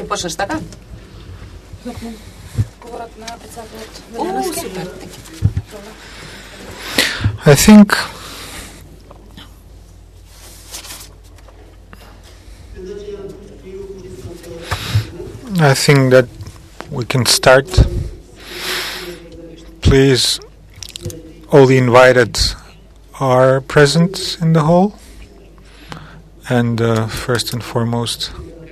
poses taga. I think that we can start. Please, all the invited are present in the hall. And first and foremost,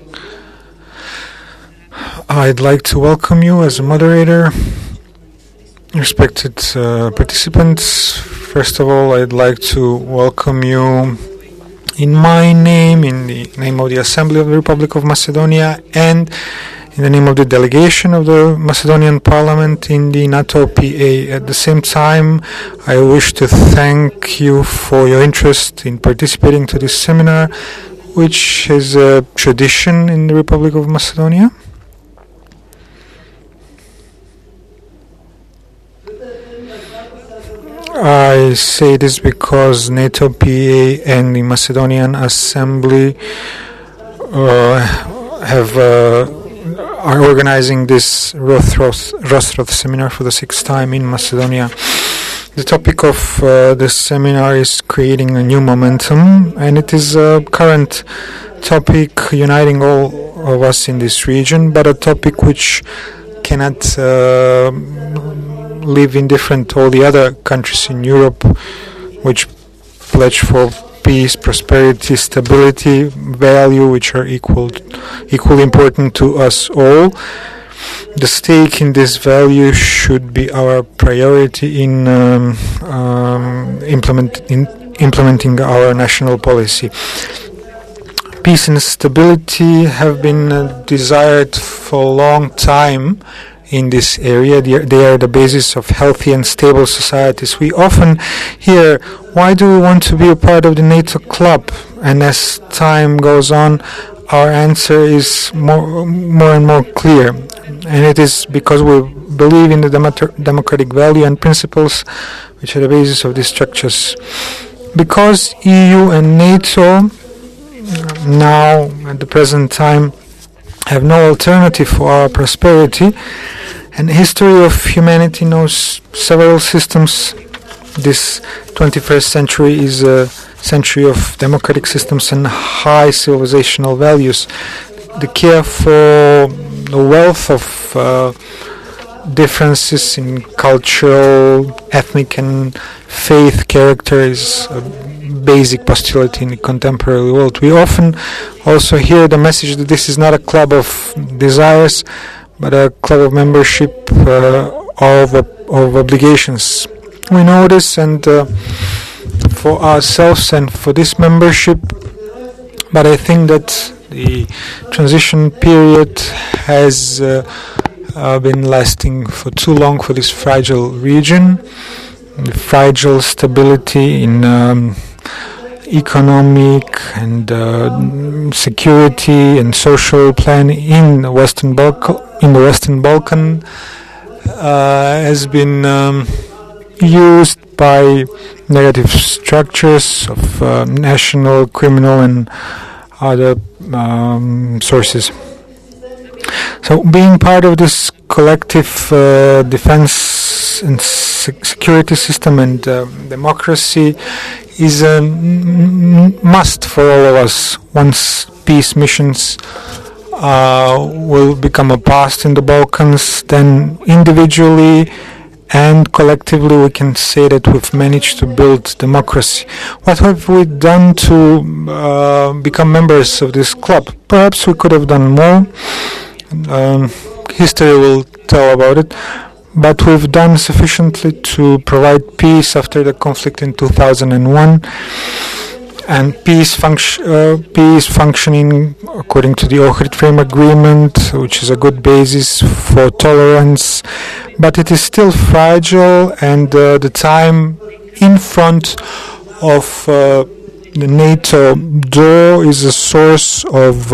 I'd like to welcome you as a moderator, respected participants. First of all, I'd like to welcome you in my name, in the name of the Assembly of the Republic of Macedonia, and in the name of the delegation of the Macedonian Parliament in the NATO PA. At the same time, I wish to thank you for your interest in participating to this seminar, which is a tradition in the Republic of Macedonia. I say this because NATO PA and the Macedonian Assembly are organizing this Rostroth seminar for the 6th time in Macedonia. The topic of this seminar is creating a new momentum, and it is a current topic uniting all of us in this region, but a topic which cannot live indifferent to all the other countries in Europe which pledge for peace, prosperity, stability, value, which are equally important to us all. The stake in this value should be our priority in implementing our national policy. Peace and stability have been desired for a long time in this area. They are the basis of healthy and stable societies. We often hear, why do we want to be a part of the NATO club? And as time goes on, our answer is more and more clear. And it is because we believe in the democratic value and principles which are the basis of these structures. Because EU and NATO now, at the present time, have no alternative for our prosperity, and the history of humanity knows several systems. This 21st century is a century of democratic systems and high civilizational values. The care for the wealth of differences in cultural, ethnic, and faith character is a basic postulate in the contemporary world. We often also hear the message that this is not a club of desires, but a club of membership of obligations. We know this, and for ourselves and for this membership, but I think that the transition period has been lasting for too long for this fragile region. The fragile stability in economic and security and social plan in the Western Balkan has been used by negative structures of national, criminal, and other sources. So, being part of this collective defense and security system and democracy is a must for all of us. Once peace missions will become a past in the Balkans, then individually and collectively we can say that we've managed to build democracy. What have we done to become members of this club? Perhaps we could have done more. History will tell about it. But we've done sufficiently to provide peace after the conflict in 2001, and peace functioning according to the Ohrid Frame Agreement, which is a good basis for tolerance, but it is still fragile, and the time in front of the NATO door is a source of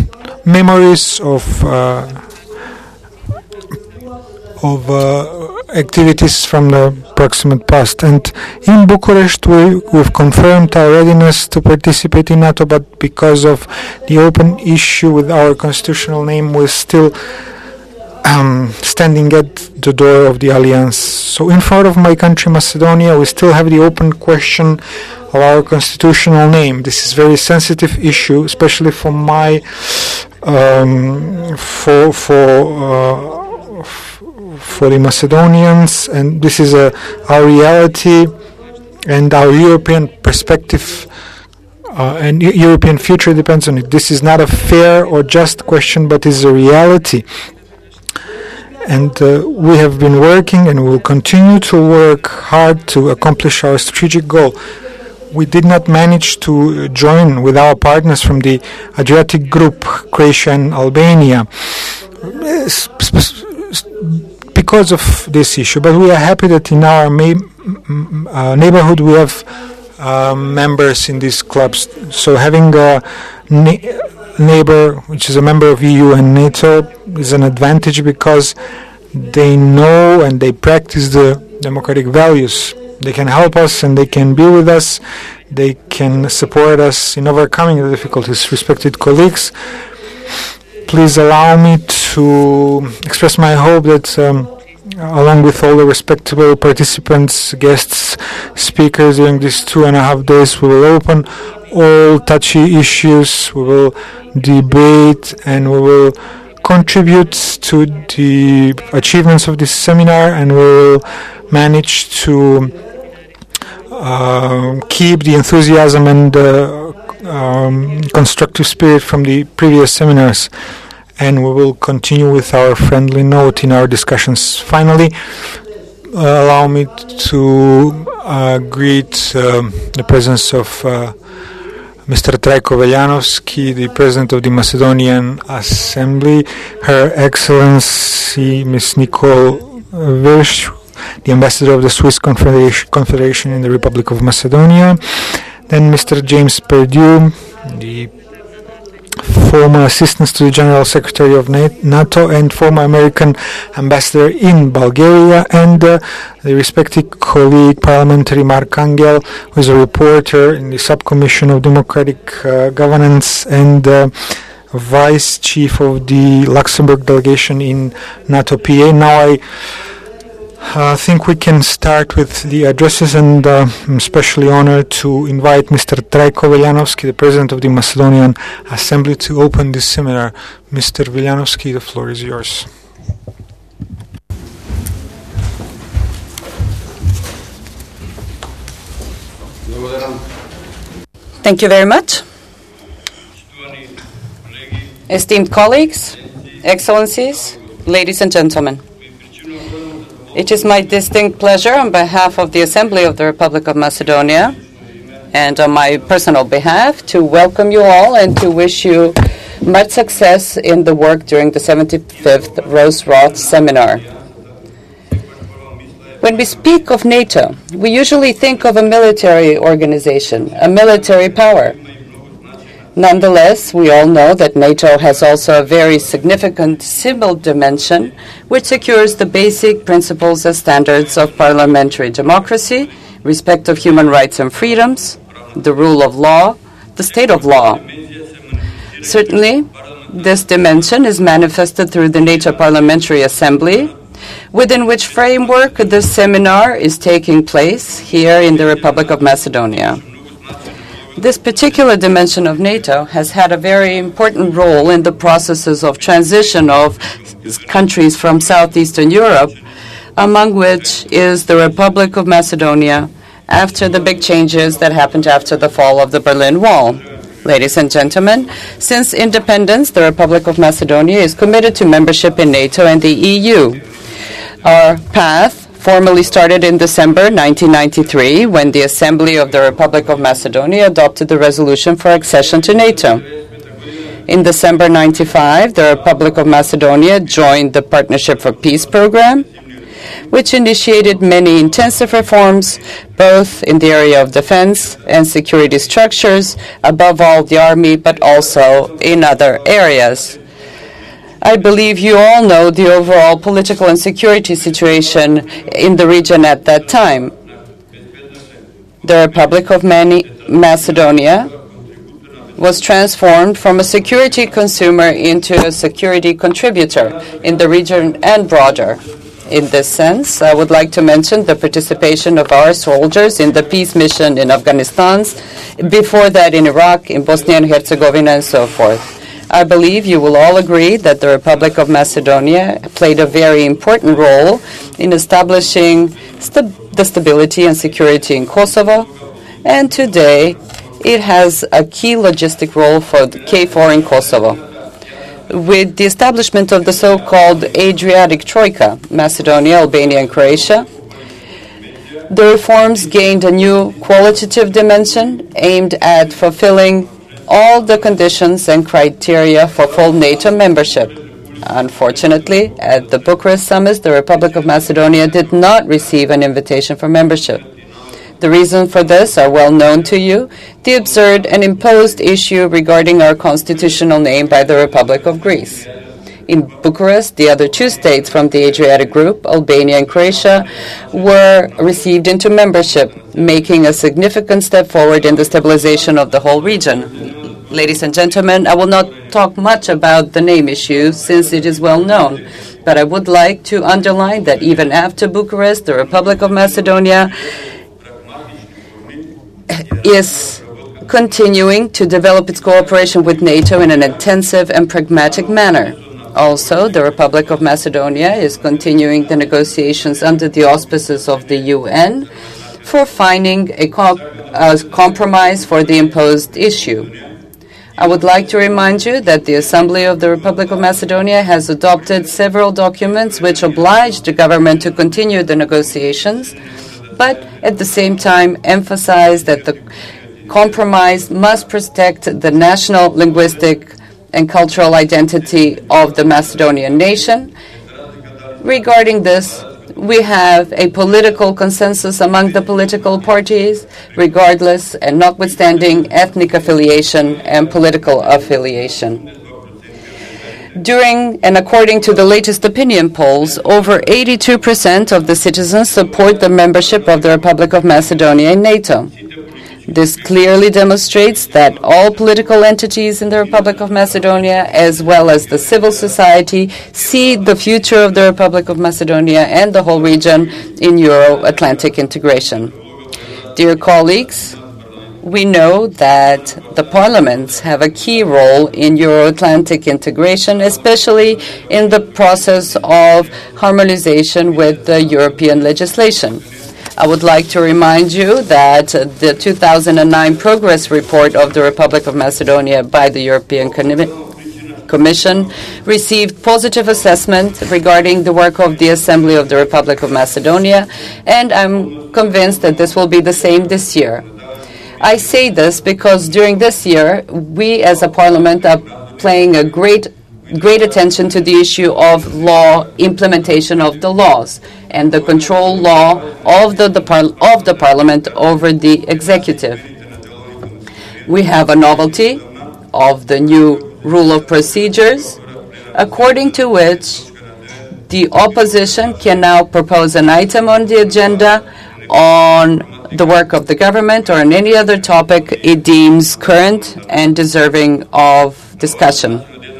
memories of activities from the proximate past. And in Bucharest, we've confirmed our readiness to participate in NATO, but because of the open issue with our constitutional name, we're still standing at the door of the alliance. So in front of my country, Macedonia, we still have the open question of our constitutional name. This is a very sensitive issue, especially for my for the Macedonians, and this is our reality and our European perspective and European future depends on it. This is not a fair or just question, but is a reality. And we have been working and will continue to work hard to accomplish our strategic goal. We did not manage to join with our partners from the Adriatic Group, Croatia and Albania, because of this issue. But we are happy that in our neighborhood we have members in these clubs. So having a neighbor which is a member of EU and NATO is an advantage because they know and they practice the democratic values. They can help us and they can be with us. They can support us in overcoming the difficulties. Respected colleagues, please allow me to express my hope that along with all the respectable participants, guests, speakers during these 2.5 days, we will open all touchy issues, we will debate and we will contribute to the achievements of this seminar, and we will manage to keep the enthusiasm and constructive spirit from the previous seminars, and we will continue with our friendly note in our discussions. Finally, allow me to greet the presence of Mr. Trajko Veljanovski, the President of the Macedonian Assembly, Her Excellency Ms. Nicole Virš, the Ambassador of the Swiss Confederation in the Republic of Macedonia, then Mr. James Perdue, the former Assistant to the General Secretary of NATO and former American Ambassador in Bulgaria, and the respected colleague parliamentary Mark Angel, who is a reporter in the Subcommission of Democratic Governance and Vice Chief of the Luxembourg delegation in NATO PA. Now I think we can start with the addresses, and I'm especially honored to invite Mr. Trajko Veljanovski, the President of the Macedonian Assembly, to open this seminar. Mr. Veljanovski, the floor is yours. Thank you very much. Esteemed colleagues, excellencies, ladies and gentlemen. It is my distinct pleasure on behalf of the Assembly of the Republic of Macedonia and on my personal behalf to welcome you all and to wish you much success in the work during the 75th Rose-Roth Seminar. When we speak of NATO, we usually think of a military organization, a military power. Nonetheless, we all know that NATO has also a very significant civil dimension, which secures the basic principles and standards of parliamentary democracy, respect of human rights and freedoms, the rule of law, the state of law. Certainly, this dimension is manifested through the NATO Parliamentary Assembly, within which framework this seminar is taking place here in the Republic of Macedonia. This particular dimension of NATO has had a very important role in the processes of transition of countries from Southeastern Europe, among which is the Republic of Macedonia after the big changes that happened after the fall of the Berlin Wall. Ladies and gentlemen, since independence, the Republic of Macedonia is committed to membership in NATO and the EU. Our path formally started in December 1993 when the Assembly of the Republic of Macedonia adopted the resolution for accession to NATO. In December 1995, the Republic of Macedonia joined the Partnership for Peace program, which initiated many intensive reforms, both in the area of defense and security structures, above all the army, but also in other areas. I believe you all know the overall political and security situation in the region at that time. The Republic of Macedonia was transformed from a security consumer into a security contributor in the region and broader. In this sense, I would like to mention the participation of our soldiers in the peace mission in Afghanistan, before that in Iraq, in Bosnia and Herzegovina, and so forth. I believe you will all agree that the Republic of Macedonia played a very important role in establishing the stability and security in Kosovo, and today it has a key logistic role for the KFOR in Kosovo. With the establishment of the so-called Adriatic Troika, Macedonia, Albania, and Croatia, the reforms gained a new qualitative dimension aimed at fulfilling all the conditions and criteria for full NATO membership. Unfortunately, at the Bucharest summit, the Republic of Macedonia did not receive an invitation for membership. The reasons for this are well known to you: the absurd and imposed issue regarding our constitutional name by the Republic of Greece. In Bucharest, the other two states from the Adriatic Group, Albania and Croatia, were received into membership, making a significant step forward in the stabilization of the whole region. Ladies and gentlemen, I will not talk much about the name issue since it is well known, but I would like to underline that even after Bucharest, the Republic of Macedonia is continuing to develop its cooperation with NATO in an intensive and pragmatic manner. Also, the Republic of Macedonia is continuing the negotiations under the auspices of the UN for finding a compromise for the imposed issue. I would like to remind you that the Assembly of the Republic of Macedonia has adopted several documents which oblige the government to continue the negotiations, but at the same time emphasize that the compromise must protect the national, linguistic, and cultural identity of the Macedonian nation. Regarding this, we have a political consensus among the political parties, regardless and notwithstanding ethnic affiliation and political affiliation. During and according to the latest opinion polls, over 82% of the citizens support the membership of the Republic of Macedonia in NATO. This clearly demonstrates that all political entities in the Republic of Macedonia, as well as the civil society, see the future of the Republic of Macedonia and the whole region in Euro-Atlantic integration. Dear colleagues, we know that the parliaments have a key role in Euro-Atlantic integration, especially in the process of harmonization with the European legislation. I would like to remind you that the 2009 progress report of the Republic of Macedonia by the European Commission received positive assessment regarding the work of the Assembly of the Republic of Macedonia, and I'm convinced that this will be the same this year. I say this because during this year, we as a parliament are paying a great attention to the issue of law, implementation of the laws, and the control law of the parliament over the executive. We have a novelty of the new rule of procedures, according to which the opposition can now propose an item on the agenda on the work of the government or on any other topic it deems current and deserving of discussion.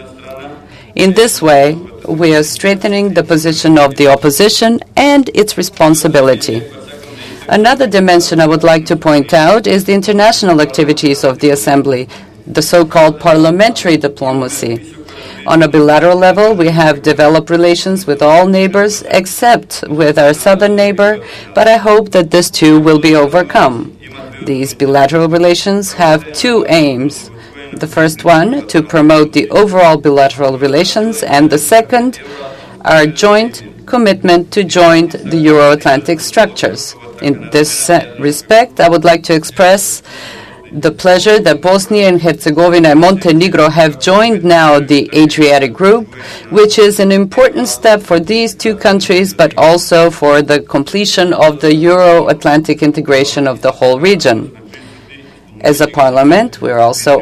In this way, we are strengthening the position of the opposition and its responsibility. Another dimension I would like to point out is the international activities of the Assembly, the so-called parliamentary diplomacy. On a bilateral level, we have developed relations with all neighbors except with our southern neighbor, but I hope that this too will be overcome. These bilateral relations have two aims. The first one, to promote the overall bilateral relations, and the second, our joint commitment to join the Euro-Atlantic structures. In this respect, I would like to express the pleasure that Bosnia and Herzegovina and Montenegro have joined now the Adriatic Group, which is an important step for these two countries, but also for the completion of the Euro-Atlantic integration of the whole region. As a parliament, we are also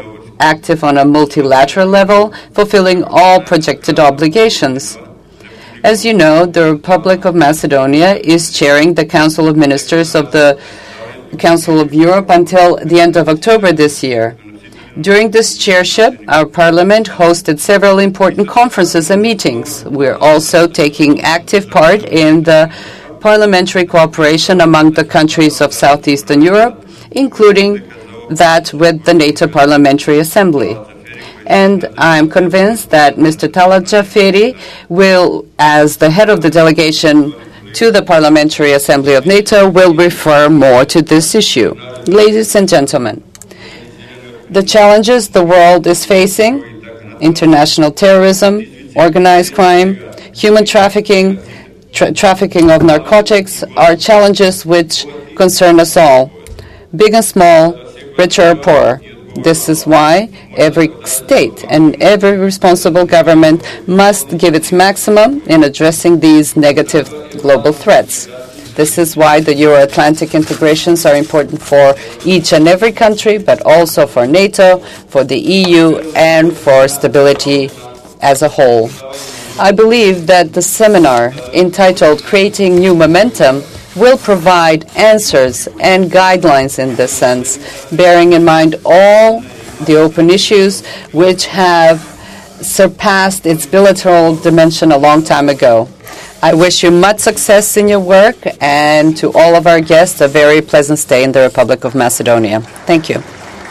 active on a multilateral level, fulfilling all projected obligations. As you know, the Republic of Macedonia is chairing the Council of Ministers of the Council of Europe until the end of October this year. During this chairship, our parliament hosted several important conferences and meetings. We're also taking active part in the parliamentary cooperation among the countries of Southeastern Europe, including that with the NATO Parliamentary Assembly. And I'm convinced that Mr. Talat Jaferi will, as the head of the delegation to the Parliamentary Assembly of NATO, will refer more to this issue. Ladies and gentlemen, the challenges the world is facing, international terrorism, organized crime, human trafficking, trafficking of narcotics, are challenges which concern us all, big and small, richer or poorer. This is why every state and every responsible government must give its maximum in addressing these negative global threats. This is why the Euro-Atlantic integrations are important for each and every country, but also for NATO, for the EU, and for stability as a whole. I believe that the seminar entitled Creating New Momentum will provide answers and guidelines in this sense, bearing in mind all the open issues which have surpassed its bilateral dimension a long time ago. I wish you much success in your work, and to all of our guests, a very pleasant stay in the Republic of Macedonia. Thank you.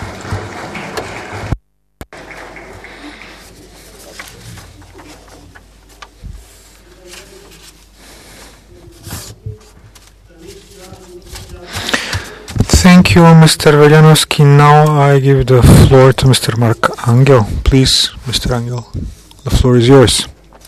Thank you, Mr. Veljanovsky. Now I give the floor to Mr. Mark Angel. Please, Mr. Angel, the floor is yours.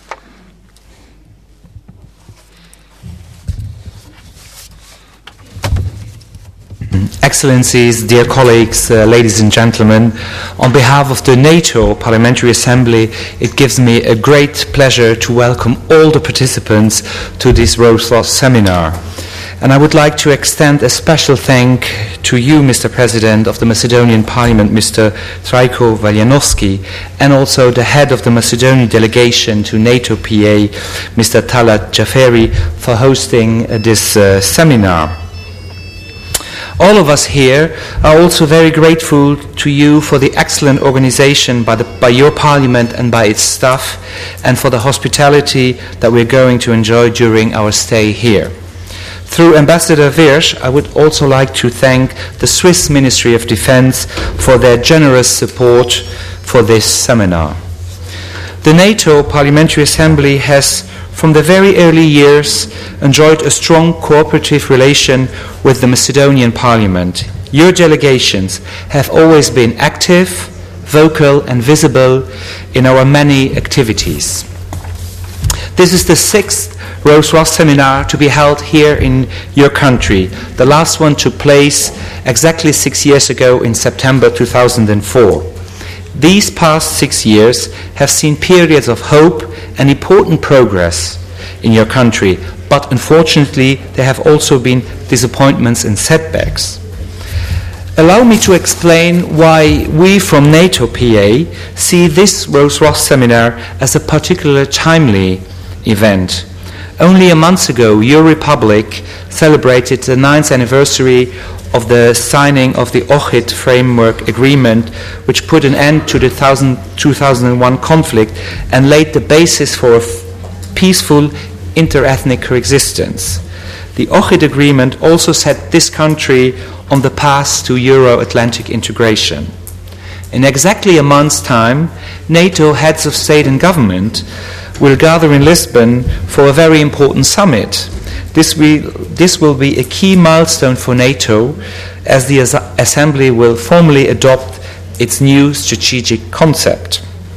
Excellencies, dear colleagues, ladies and gentlemen, on behalf of the NATO Parliamentary Assembly, it gives me a great pleasure to welcome all the participants to this Wrocław seminar. And I would like to extend a special thank to you, Mr. President of the Macedonian Parliament, Mr. Trajko Veljanovsky, and also the head of the Macedonian delegation to NATO PA, Mr. Talat Jaferi, for hosting this seminar. All of us here are also very grateful to you for the excellent organization by your parliament and by its staff, and for the hospitality that we're going to enjoy during our stay here. Through Ambassador Wirsch, I would also like to thank the Swiss Ministry of Defense for their generous support for this seminar. The NATO Parliamentary Assembly has, from the very early years, enjoyed a strong cooperative relation with the Macedonian Parliament. Your delegations have always been active, vocal and visible in our many activities. This is the 6th Wrocław seminar to be held here in your country. The last one took place exactly 6 years ago in September 2004. These past 6 years have seen periods of hope and important progress in your country, but unfortunately there have also been disappointments and setbacks. Allow me to explain why we from NATO PA see this Wrocław seminar as a particularly timely event. Only a month ago, your republic celebrated the 9th anniversary of the signing of the Ohrid Framework Agreement, which put an end to the 2001 conflict and laid the basis for a peaceful inter-ethnic coexistence. The Ohrid Agreement also set this country on the path to Euro-Atlantic integration. In exactly a month's time, NATO heads of state and government will gather in Lisbon for a very important summit. This will be a key milestone for NATO, as the Assembly will formally adopt its new strategic concept.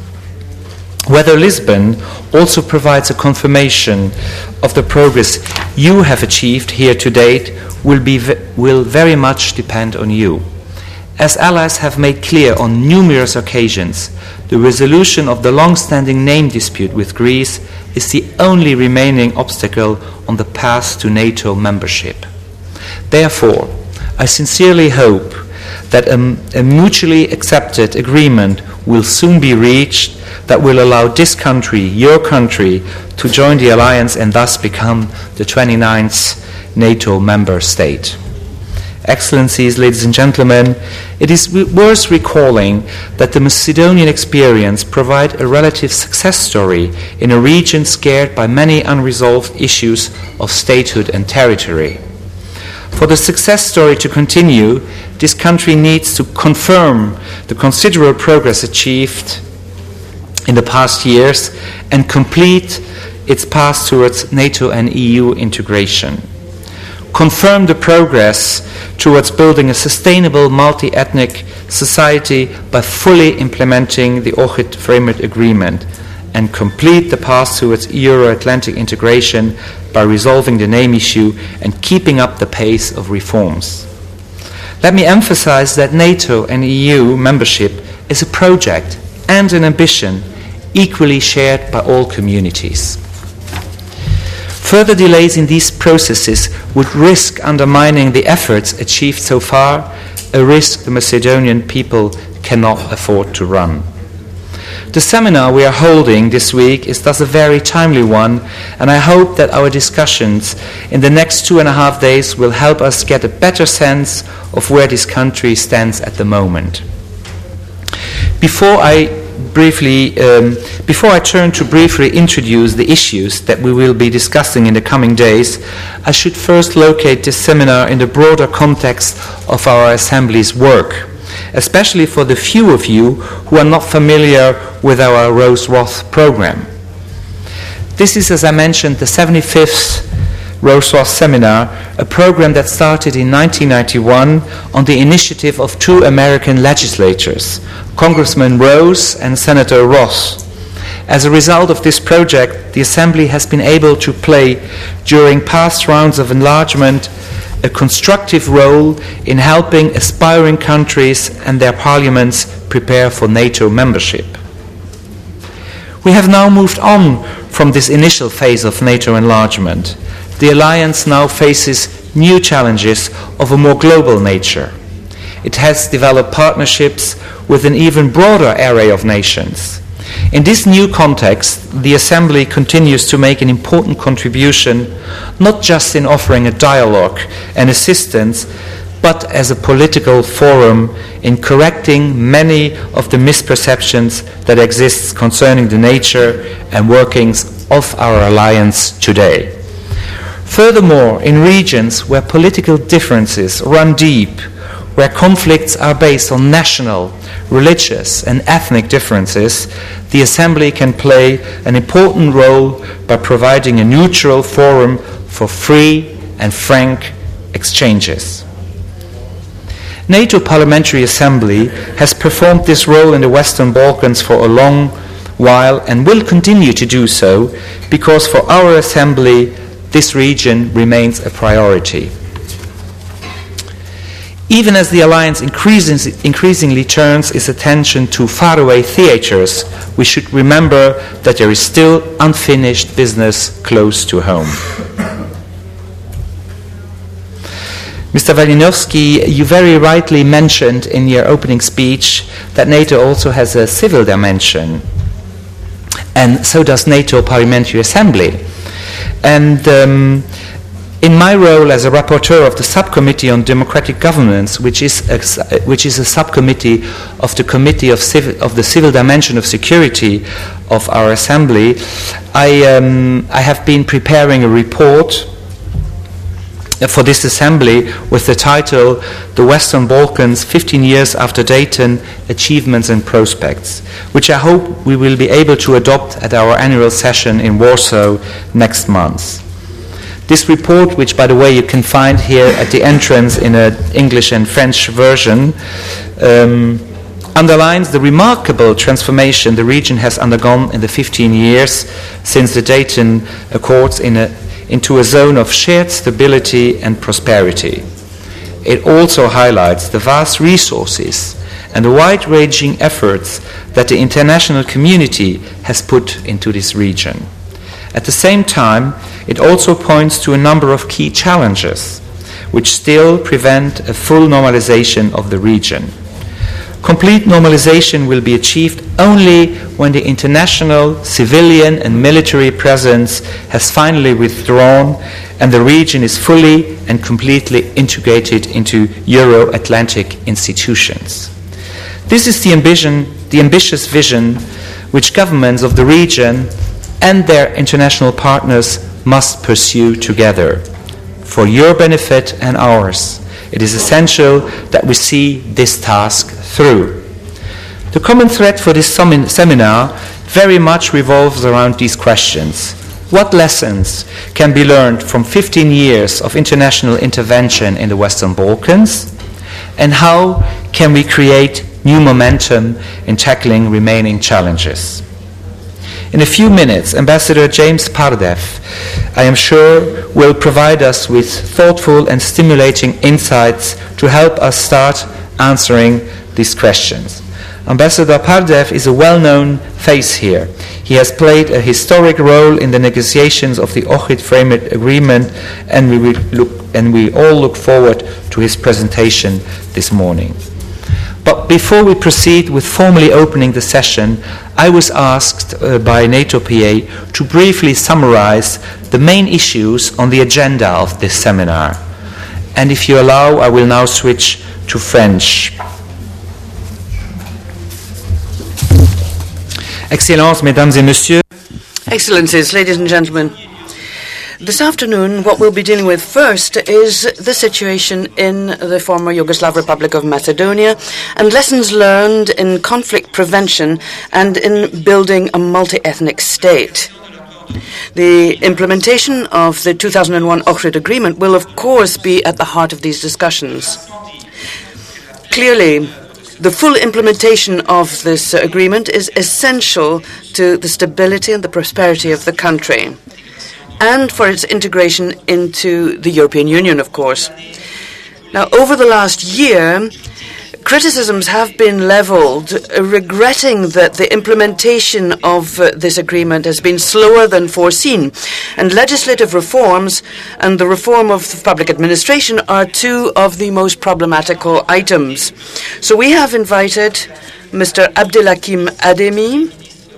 Whether Lisbon also provides a confirmation of the progress you have achieved here to date will very much depend on you. As allies have made clear on numerous occasions, the resolution of the long-standing name dispute with Greece is the only remaining obstacle on the path to NATO membership. Therefore, I sincerely hope that a mutually accepted agreement will soon be reached that will allow this country, your country, to join the alliance and thus become the 29th NATO member state. Excellencies, ladies and gentlemen, it is worth recalling that the Macedonian experience provides a relative success story in a region scarred by many unresolved issues of statehood and territory. For the success story to continue, this country needs to confirm the considerable progress achieved in the past years and complete its path towards NATO and EU integration. Confirm the progress towards building a sustainable multi-ethnic society by fully implementing the Ohrid Framework Agreement, and complete the path towards Euro-Atlantic integration by resolving the name issue and keeping up the pace of reforms. Let me emphasize that NATO and EU membership is a project and an ambition equally shared by all communities. Further delays in these processes would risk undermining the efforts achieved so far, a risk the Macedonian people cannot afford to run. The seminar we are holding this week is thus a very timely one, and I hope that our discussions in the next 2.5 days will help us get a better sense of where this country stands at the moment. Before I turn to briefly introduce the issues that we will be discussing in the coming days, I should first locate this seminar in the broader context of our Assembly's work, especially for the few of you who are not familiar with our Rose-Roth program. This is, as I mentioned, the 75th Rose-Roth Seminar, a program that started in 1991 on the initiative of two American legislators, Congressman Rose and Senator Ross. As a result of this project, the Assembly has been able to play, during past rounds of enlargement, a constructive role in helping aspiring countries and their parliaments prepare for NATO membership. We have now moved on from this initial phase of NATO enlargement. The alliance now faces new challenges of a more global nature. It has developed partnerships with an even broader array of nations. In this new context, the Assembly continues to make an important contribution, not just in offering a dialogue and assistance, but as a political forum in correcting many of the misperceptions that exist concerning the nature and workings of our alliance today. Furthermore, in regions where political differences run deep, where conflicts are based on national, religious and ethnic differences, the Assembly can play an important role by providing a neutral forum for free and frank exchanges. NATO Parliamentary Assembly has performed this role in the Western Balkans for a long while and will continue to do so, because for our Assembly this region remains a priority. Even as the alliance increasingly turns its attention to faraway theaters, we should remember that there is still unfinished business close to home. Mr. Valinovsky, you very rightly mentioned in your opening speech that NATO also has a civil dimension, and so does NATO Parliamentary Assembly. And in my role as a rapporteur of the Subcommittee on Democratic Governance, which is a subcommittee of the Committee of the Civil Dimension of Security of our Assembly, I have been preparing a report for this Assembly with the title The Western Balkans 15 Years After Dayton, Achievements and Prospects, which I hope we will be able to adopt at our annual session in Warsaw next month. This report, which by the way you can find here at the entrance in an English and French version, underlines the remarkable transformation the region has undergone in the 15 years since the Dayton Accords into a zone of shared stability and prosperity. It also highlights the vast resources and the wide-ranging efforts that the international community has put into this region. At the same time, it also points to a number of key challenges. which still prevent a full normalization of the region. Complete normalization will be achieved only when the international civilian and military presence has finally withdrawn and the region is fully and completely integrated into Euro-Atlantic institutions. This is the ambitious vision which governments of the region and their international partners must pursue together. For your benefit and ours, it is essential that we see this task through. The common thread for this seminar very much revolves around these questions. What lessons can be learned from 15 years of international intervention in the Western Balkans? And how can we create new momentum in tackling remaining challenges? In a few minutes, Ambassador James Pardev, I am sure, will provide us with thoughtful and stimulating insights to help us start answering these questions. Ambassador Pardev is a well-known face here. He has played a historic role in the negotiations of the Ohrid Framework Agreement, and we all look forward to his presentation this morning. But before we proceed with formally opening the session, I was asked by NATO PA to briefly summarize the main issues on the agenda of this seminar. And if you allow, I will now switch to French. Excellences, Mesdames et Messieurs. Excellencies, ladies and gentlemen. This afternoon, what we'll be dealing with first is the situation in the former Yugoslav Republic of Macedonia and lessons learned in conflict prevention and in building a multi-ethnic state. The implementation of the 2001 Ohrid Agreement will, of course, be at the heart of these discussions. Clearly, the full implementation of this agreement is essential to the stability and the prosperity of the country, and for its integration into the European Union, of course. Now, over the last year, criticisms have been leveled, regretting that the implementation of this agreement has been slower than foreseen, and legislative reforms and the reform of public administration are two of the most problematical items. So we have invited Mr. Abdelhakim Ademi,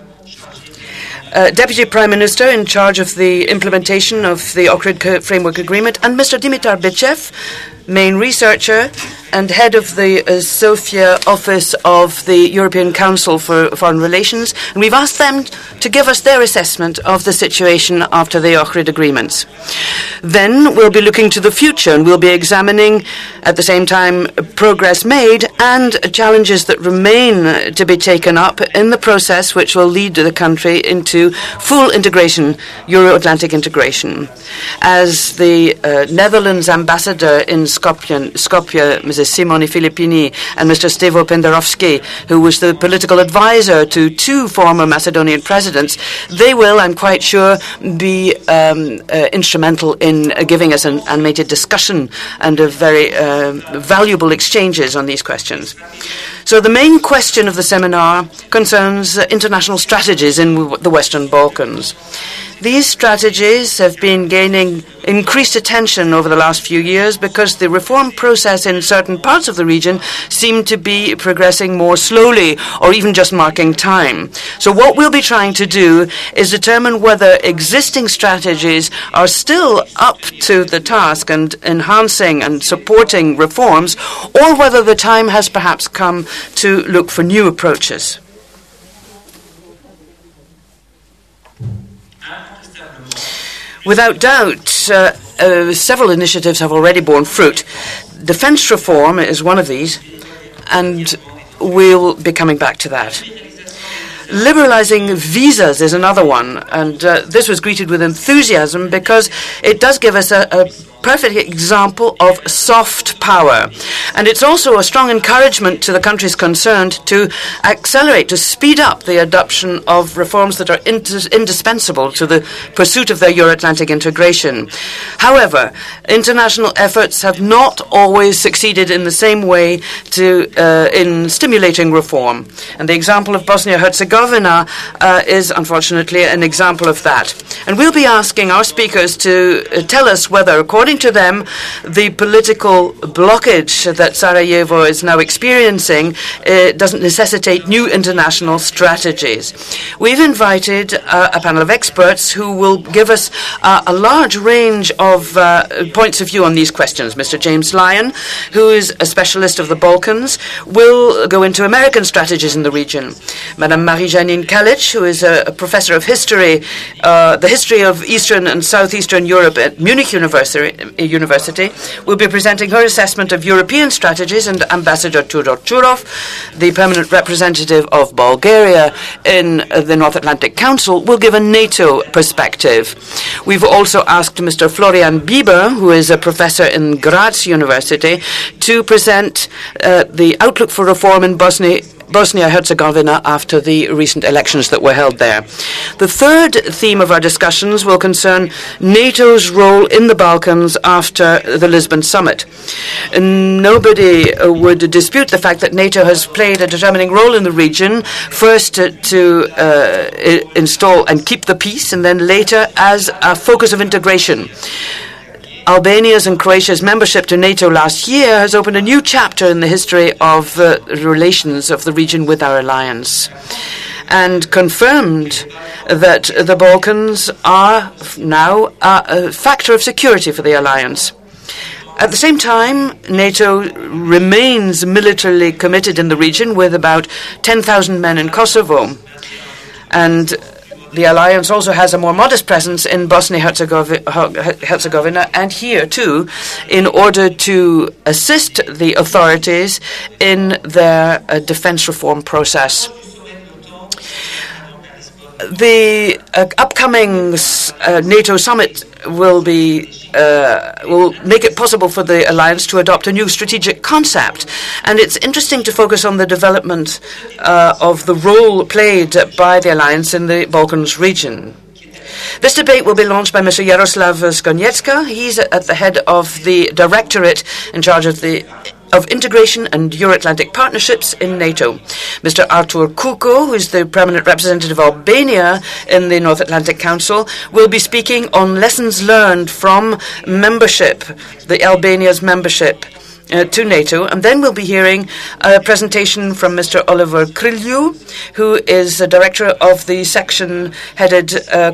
Deputy Prime Minister in charge of the implementation of the Ohrid Framework Agreement, and Mr. Dimitar Bechev, main researcher and head of the Sofia office of the European Council for Foreign Relations. And we've asked them to give us their assessment of the situation after the Ohrid agreements. Then we'll be looking to the future, and we'll be examining at the same time progress made and challenges that remain to be taken up in the process which will lead the country into full integration, Euro-Atlantic integration. As the Netherlands ambassador in Skopje, Mrs. Simone Filippini, and Mr. Stevo Pendarovsky, who was the political advisor to two former Macedonian presidents, they will, I'm quite sure, be instrumental in giving us an animated discussion and a very valuable exchanges on these questions. So the main question of the seminar concerns international strategies in the Western Balkans. These strategies have been gaining increased attention over the last few years because the reform process in certain parts of the region seem to be progressing more slowly or even just marking time. So what we'll be trying to do is determine whether existing strategies are still up to the task and enhancing and supporting reforms, or whether the time has perhaps come to look for new approaches. Without doubt, several initiatives have already borne fruit. Defense reform is one of these, and we'll be coming back to that. Liberalizing visas is another one, and this was greeted with enthusiasm because it does give us a perfect example of soft power. And it's also a strong encouragement to the countries concerned to accelerate, to speed up the adoption of reforms that are indispensable to the pursuit of their Euro-Atlantic integration. However, international efforts have not always succeeded in the same way in stimulating reform. And the example of Bosnia-Herzegovina is unfortunately an example of that. And we'll be asking our speakers to tell us whether, according according to them, the political blockage that Sarajevo is now experiencing doesn't necessitate new international strategies. We've invited a panel of experts who will give us a large range of points of view on these questions. Mr. James Lyon, who is a specialist of the Balkans, will go into American strategies in the region. Madame Marie-Janine Kalic, who is a professor of history, the history of Eastern and Southeastern Europe at Munich University, will be presenting her assessment of European strategies, and Ambassador Tudor Churov, the permanent representative of Bulgaria in the North Atlantic Council, will give a NATO perspective. We've also asked Mr. Florian Bieber, who is a professor in Graz University, to present the outlook for reform in Bosnia-Herzegovina after the recent elections that were held there. The third theme of our discussions will concern NATO's role in the Balkans after the Lisbon summit. Nobody would dispute the fact that NATO has played a determining role in the region, first to install and keep the peace, and then later as a focus of integration. Albania's and Croatia's membership to NATO last year has opened a new chapter in the history of relations of the region with our alliance, and confirmed that the Balkans are now a factor of security for the alliance. At the same time, NATO remains militarily committed in the region with about 10,000 men in Kosovo, and the alliance also has a more modest presence in Bosnia-Herzegovina, and here too, in order to assist the authorities in their defense reform process. The upcoming NATO summit will make it possible for the alliance to adopt a new strategic concept, and it's interesting to focus on the development of the role played by the alliance in the Balkans region. This debate will be launched by Mr. Jaroslav Skoniecka. He's at the head of the directorate in charge of Integration and Euro-Atlantic Partnerships in NATO. Mr. Artur Kuko, who is the permanent representative of Albania in the North Atlantic Council, will be speaking on lessons learned from membership, Albania's membership to NATO. And then we'll be hearing a presentation from Mr. Oliver Krilju, who is the director of the section headed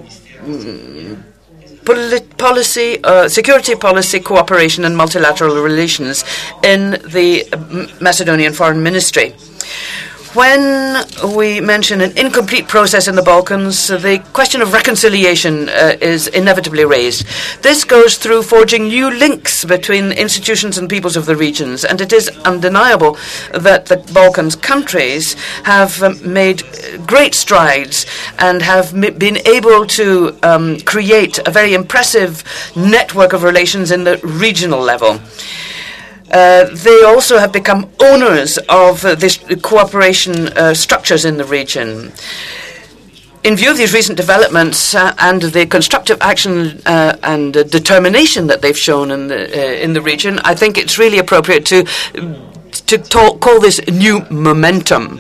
security policy, cooperation and multilateral relations in the Macedonian Foreign Ministry. When we mention an incomplete process in the Balkans, the question of reconciliation is inevitably raised. This goes through forging new links between institutions and peoples of the regions, and it is undeniable that the Balkans countries have made great strides and have been able to create a very impressive network of relations in the regional level. They also have become owners of this cooperation structures in the region. In view of these recent developments and the constructive action and determination that they've shown in the region, I think it's really appropriate to call this new momentum.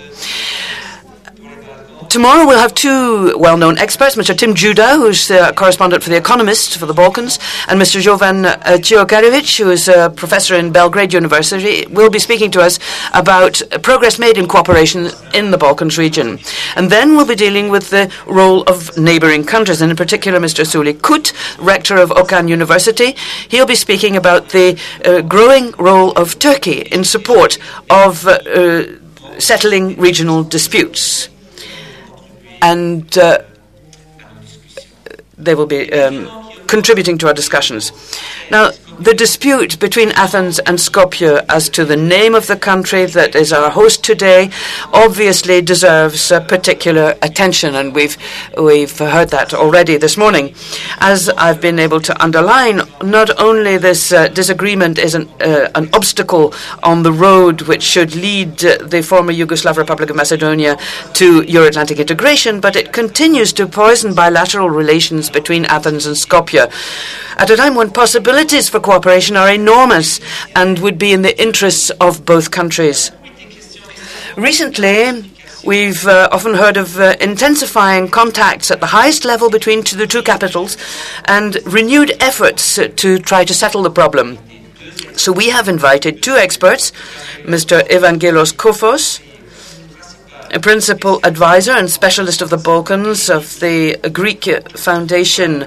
Tomorrow we'll have two well-known experts, Mr. Tim Juda, who's the correspondent for The Economist for the Balkans, and Mr. Jovan Ciokarevic, who is a professor in Belgrade University, will be speaking to us about progress made in cooperation in the Balkans region. And then we'll be dealing with the role of neighboring countries, and in particular Mr. Suli Kut, rector of Okan University. He'll be speaking about the growing role of Turkey in support of settling regional disputes. And they will be contributing to our discussions. Now, the dispute between Athens and Skopje as to the name of the country that is our host today obviously deserves particular attention, and we've heard that already this morning. As I've been able to underline, not only this disagreement is an obstacle on the road which should lead the former Yugoslav Republic of Macedonia to Euro-Atlantic integration, but it continues to poison bilateral relations between Athens and Skopje at a time when possibilities for cooperation are enormous and would be in the interests of both countries. Recently, We've often heard of intensifying contacts at the highest level between the two capitals and renewed efforts to try to settle the problem. So we have invited two experts, Mr. Evangelos Kofos, a principal advisor and specialist of the Balkans of the Greek Foundation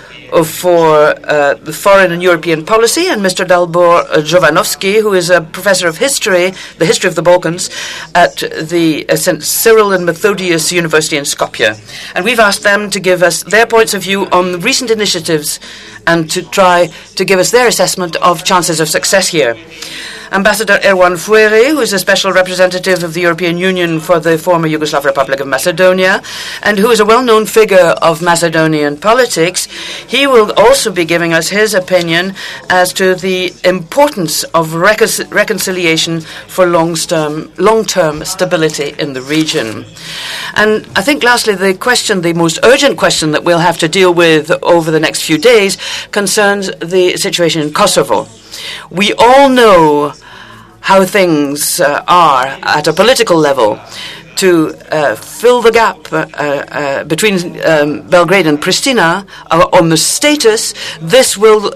for the Foreign and European Policy, and Mr. Dalibor Jovanovski, who is a professor of history, the history of the Balkans, at the St. Cyril and Methodius University in Skopje. And we've asked them to give us their points of view on the recent initiatives and to try to give us their assessment of chances of success here. Ambassador Erwan Fuere, who is a special representative of the European Union for the former Yugoslav Republic of Macedonia, and who is a well-known figure of Macedonian politics, he will also be giving us his opinion as to the importance of reconciliation for long-term stability in the region. And I think, lastly, the most urgent question that we'll have to deal with over the next few days concerns the situation in Kosovo. We all know how things are at a political level. To fill the gap between Belgrade and Pristina on the status, this will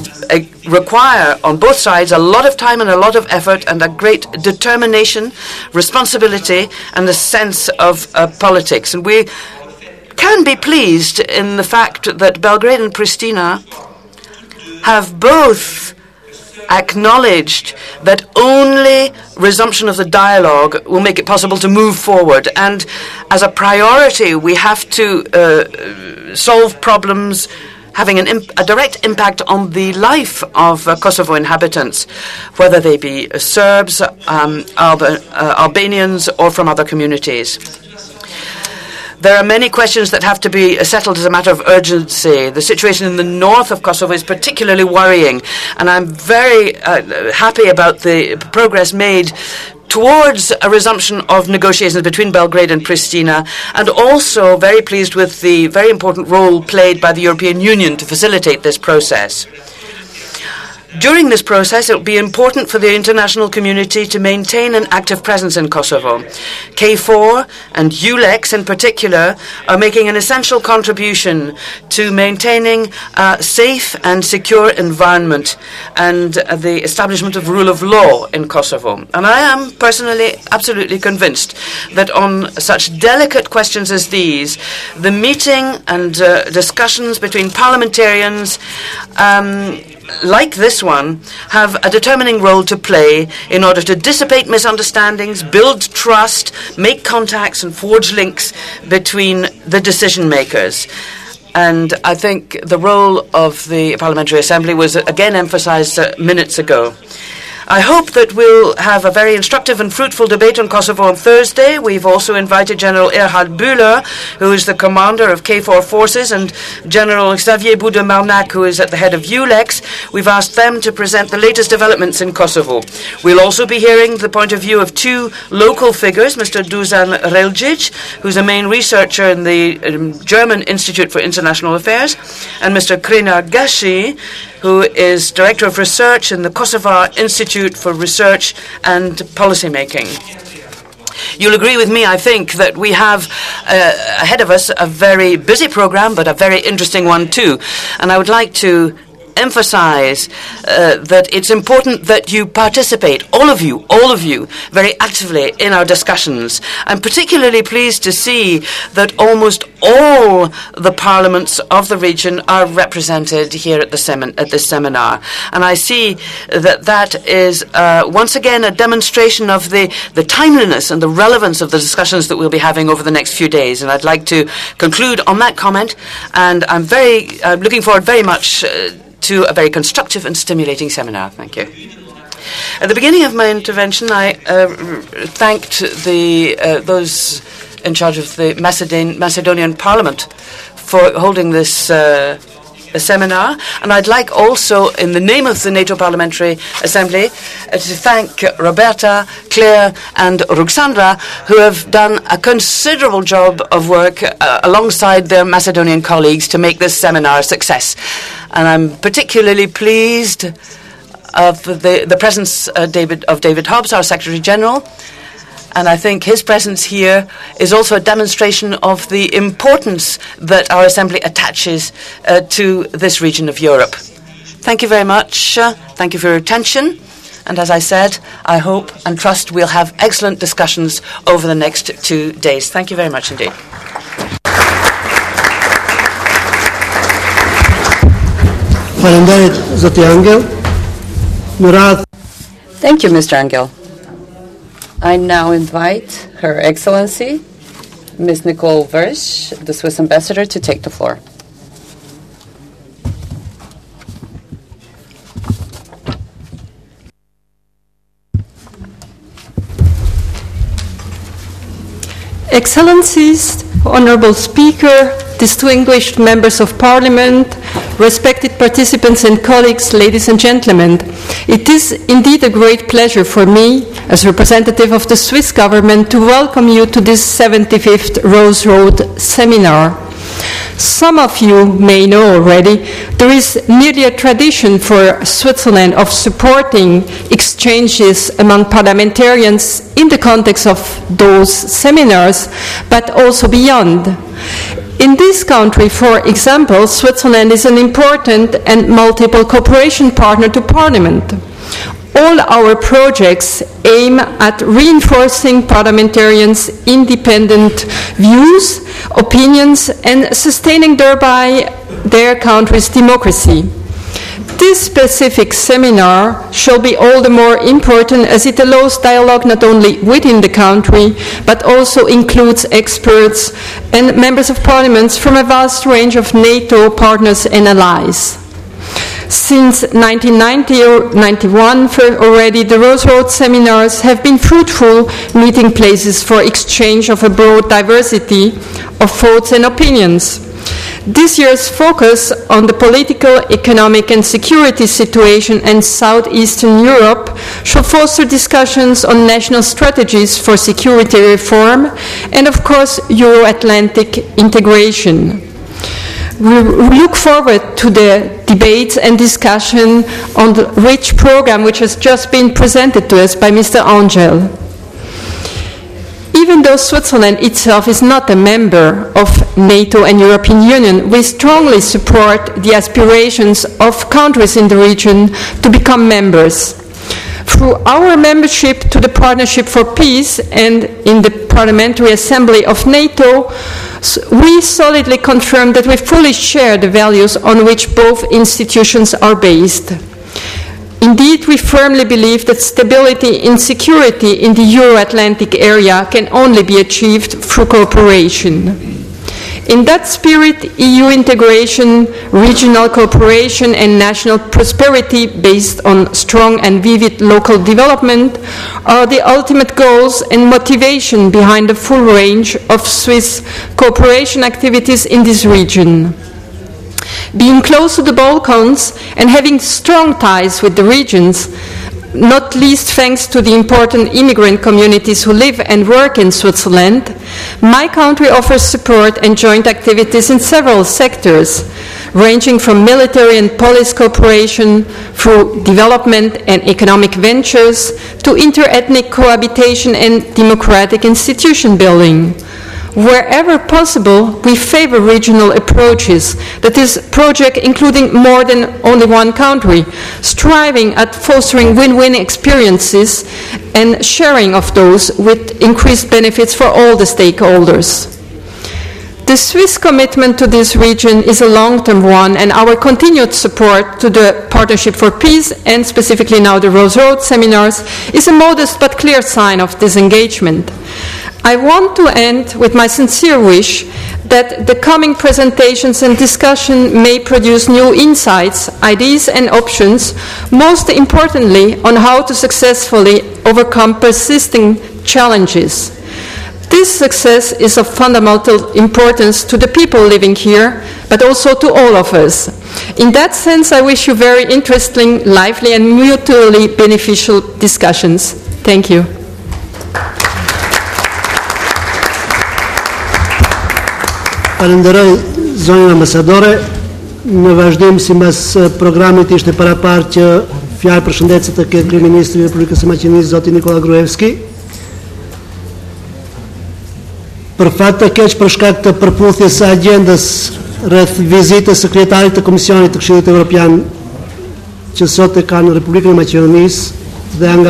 require on both sides a lot of time and a lot of effort and a great determination, responsibility, and a sense of politics. And we can be pleased in the fact that Belgrade and Pristina have both acknowledged that only resumption of the dialogue will make it possible to move forward. And as a priority, we have to solve problems having a direct impact on the life of Kosovo inhabitants, whether they be Serbs, Albanians, or from other communities. There are many questions that have to be settled as a matter of urgency. The situation in the north of Kosovo is particularly worrying, and I'm very happy about the progress made towards a resumption of negotiations between Belgrade and Pristina, and also very pleased with the very important role played by the European Union to facilitate this process. During this process, it will be important for the international community to maintain an active presence in Kosovo. KFOR and EULEX in particular are making an essential contribution to maintaining a safe and secure environment and the establishment of rule of law in Kosovo. And I am personally absolutely convinced that on such delicate questions as these, the meeting and discussions between parliamentarians like this one, have a determining role to play in order to dissipate misunderstandings, build trust, make contacts, and forge links between the decision makers. And I think the role of the Parliamentary Assembly was again emphasized minutes ago. I hope that we'll have a very instructive and fruitful debate on Kosovo on Thursday. We've also invited General Erhard Bühler, who is the commander of KFOR forces, and General Xavier Boudemarnac, who is at the head of EULEX. We've asked them to present the latest developments in Kosovo. We'll also be hearing the point of view of two local figures, Mr. Dusan Reljic, who's a main researcher in the German Institute for International Affairs, and Mr. Krena Gashi, who is Director of Research in the Kosovar Institute for Research and Policymaking. You'll agree with me, I think, that we have ahead of us a very busy program, but a very interesting one too. And I would like to emphasize that it's important that you participate, all of you, very actively in our discussions. I'm particularly pleased to see that almost all the parliaments of the region are represented here at this seminar. And I see that that is once again a demonstration of the timeliness and the relevance of the discussions that we'll be having over the next few days. And I'd like to conclude on that comment, and I'm looking forward very much to a very constructive and stimulating seminar. Thank you. At the beginning of my intervention, I thanked those in charge of the Macedonian Parliament for holding this seminar, and I'd like also, in the name of the NATO Parliamentary Assembly, to thank Roberta, Claire, and Ruxandra, who have done a considerable job of work alongside their Macedonian colleagues to make this seminar a success. And I'm particularly pleased of the presence of David Hobbs, our Secretary General, And I think his presence here is also a demonstration of the importance that our Assembly attaches to this region of Europe. Thank you very much. Thank you for your attention. And as I said, I hope and trust we'll have excellent discussions over the next 2 days. Thank you very much indeed. Thank you, Mr. Angel. I now invite Her Excellency, Ms. Nicole Versch, the Swiss ambassador, to take the floor. Excellencies, Honorable Speaker, distinguished members of Parliament, respected participants and colleagues, ladies and gentlemen, it is indeed a great pleasure for me, as representative of the Swiss government, to welcome you to this 75th Rose Road seminar. Some of you may know already, there is nearly a tradition for Switzerland of supporting exchanges among parliamentarians in the context of those seminars, but also beyond. In this country, for example, Switzerland is an important and multiple cooperation partner to Parliament. All our projects aim at reinforcing parliamentarians' independent views, opinions, and sustaining thereby their country's democracy. This specific seminar shall be all the more important as it allows dialogue not only within the country, but also includes experts and members of parliaments from a vast range of NATO partners and allies. Since 1990 or 91 already, the Rose Road seminars have been fruitful meeting places for exchange of a broad diversity of thoughts and opinions. This year's focus on the political, economic and security situation in southeastern Europe shall foster discussions on national strategies for security reform and, of course, Euro-Atlantic integration. We look forward to the debates and discussion on the rich program which has just been presented to us by Mr. Angel. Even though Switzerland itself is not a member of NATO and European Union, we strongly support the aspirations of countries in the region to become members. Through our membership to the Partnership for Peace and in the Parliamentary Assembly of NATO, we solidly confirm that we fully share the values on which both institutions are based. Indeed, we firmly believe that stability and security in the Euro-Atlantic area can only be achieved through cooperation. In that spirit, EU integration, regional cooperation and national prosperity based on strong and vivid local development are the ultimate goals and motivation behind the full range of Swiss cooperation activities in this region. Being close to the Balkans and having strong ties with the regions, not least thanks to the important immigrant communities who live and work in Switzerland, my country offers support and joint activities in several sectors, ranging from military and police cooperation through development and economic ventures to inter-ethnic cohabitation and democratic institution building. Wherever possible, we favor regional approaches, that is, projects including more than only one country, striving at fostering win-win experiences and sharing of those with increased benefits for all the stakeholders. The Swiss commitment to this region is a long-term one, and our continued support to the Partnership for Peace, and specifically now the Rose Road seminars, is a modest but clear sign of this engagement. I want to end with my sincere wish that the coming presentations and discussion may produce new insights, ideas and options, most importantly on how to successfully overcome persisting challenges. This success is of fundamental importance to the people living here, but also to all of us. In that sense, I wish you very interesting, lively and mutually beneficial discussions. Thank you. Falenderoj zonjën ambasadore, në vazhdim sipas programit ishte parapar që fjalë përshëndetje të ketë Kryeministri i Republikës së Maqedonisë zoti Nikola Gruevski. për fat të keq për shkak të përputhjes së agjendës rreth vizitës së kryetarit të Komisionit të Këshillit Evropian që sot e ka në Republikën e Maqedonisë dhe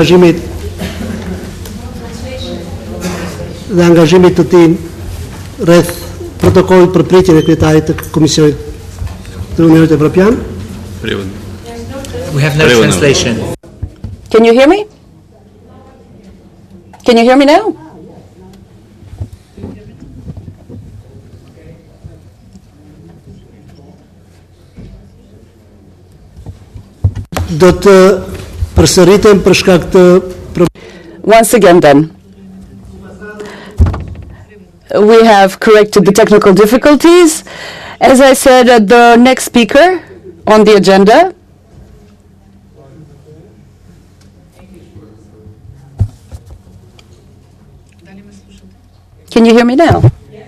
angazhimit të tij rreth protokollit për pritjen e kryetarit të Komisionit të Unionit Evropian. We have no translation. Can you hear me? Can you hear me now? Do të përsëritem për shkak të Once again then. We have corrected the technical difficulties. As I said, the next speaker on the agenda Can you hear me now?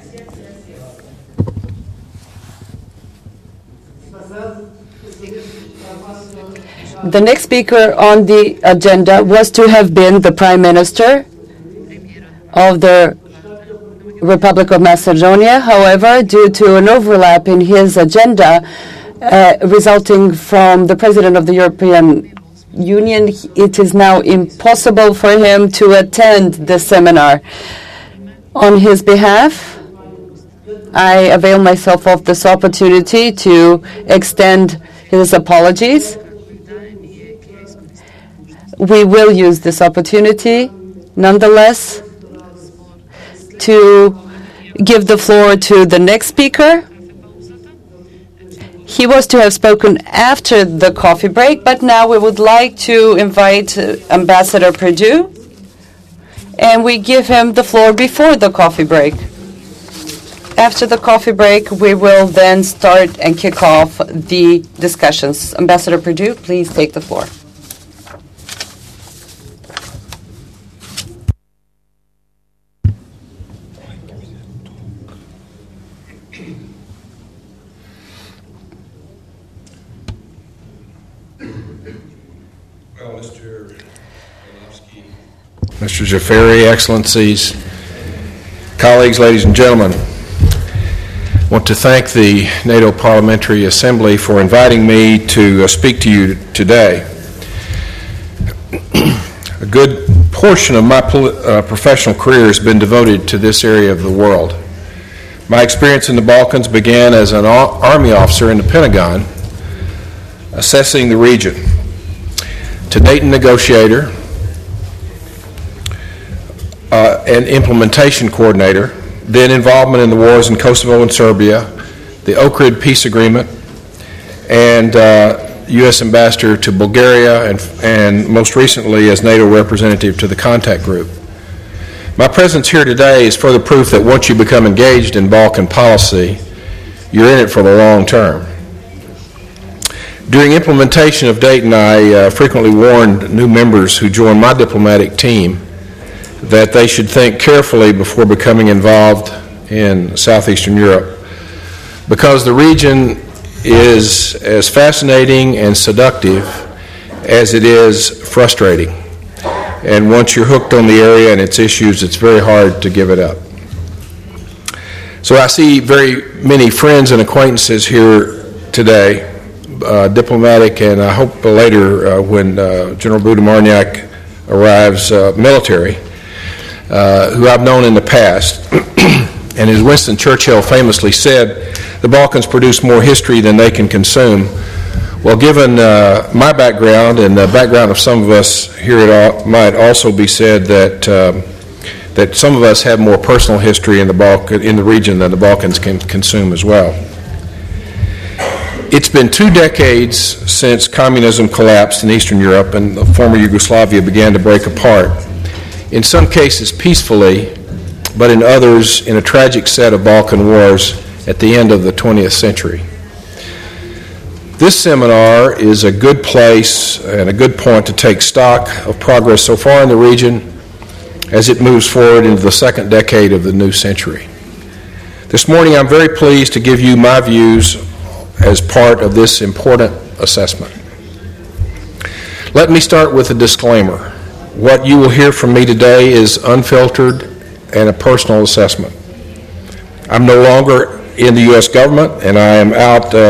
The next speaker on the agenda was to have been the Prime Minister of the Republic of Macedonia. However, due to an overlap in his agenda resulting from the President of the European Union, it is now impossible for him to attend the seminar. On his behalf, I avail myself of this opportunity to extend his apologies. We will use this opportunity, nonetheless, to give the floor to the next speaker. He was to have spoken after the coffee break, but now we would like to invite Ambassador Perdue, and we give him the floor before the coffee break. After the coffee break, we will then start and kick off the discussions. Ambassador Perdue, please take the floor. Mr. Jafari, Excellencies, colleagues, ladies and gentlemen, I want to thank the NATO Parliamentary Assembly for inviting me to speak to you today. A good portion of my professional career has been devoted to this area of the world. My experience in the Balkans began as an Army officer in the Pentagon, assessing the region, to Dayton negotiator, and implementation coordinator, then involvement in the wars in Kosovo and Serbia, the Ohrid peace agreement, and U.S. ambassador to Bulgaria, and most recently as NATO representative to the contact group. My presence here today is further proof that once you become engaged in Balkan policy, you're in it for the long term. During implementation of Dayton, I frequently warned new members who joined my diplomatic team that they should think carefully before becoming involved in Southeastern Europe, because the region is as fascinating and seductive as it is frustrating. And once you're hooked on the area and its issues, it's very hard to give it up. So I see very many friends and acquaintances here today, diplomatic, and I hope later when General Budamarniak arrives, military, who I've known in the past. And as Winston Churchill famously said, the Balkans produce more history than they can consume. Well, given my background and the background of some of us here, it might also be said that that some of us have more personal history in the region than the Balkans can consume as well. It's been 2 decades since communism collapsed in Eastern Europe and the former Yugoslavia began to break apart, in some cases peacefully, but in others in a tragic set of Balkan wars at the end of the 20th century. This seminar is a good place and a good point to take stock of progress so far in the region as it moves forward into the second decade of the new century. This morning I'm very pleased to give you my views as part of this important assessment. Let me start with a disclaimer. What you will hear from me today is unfiltered and a personal assessment. I'm no longer in the U.S. government, and I am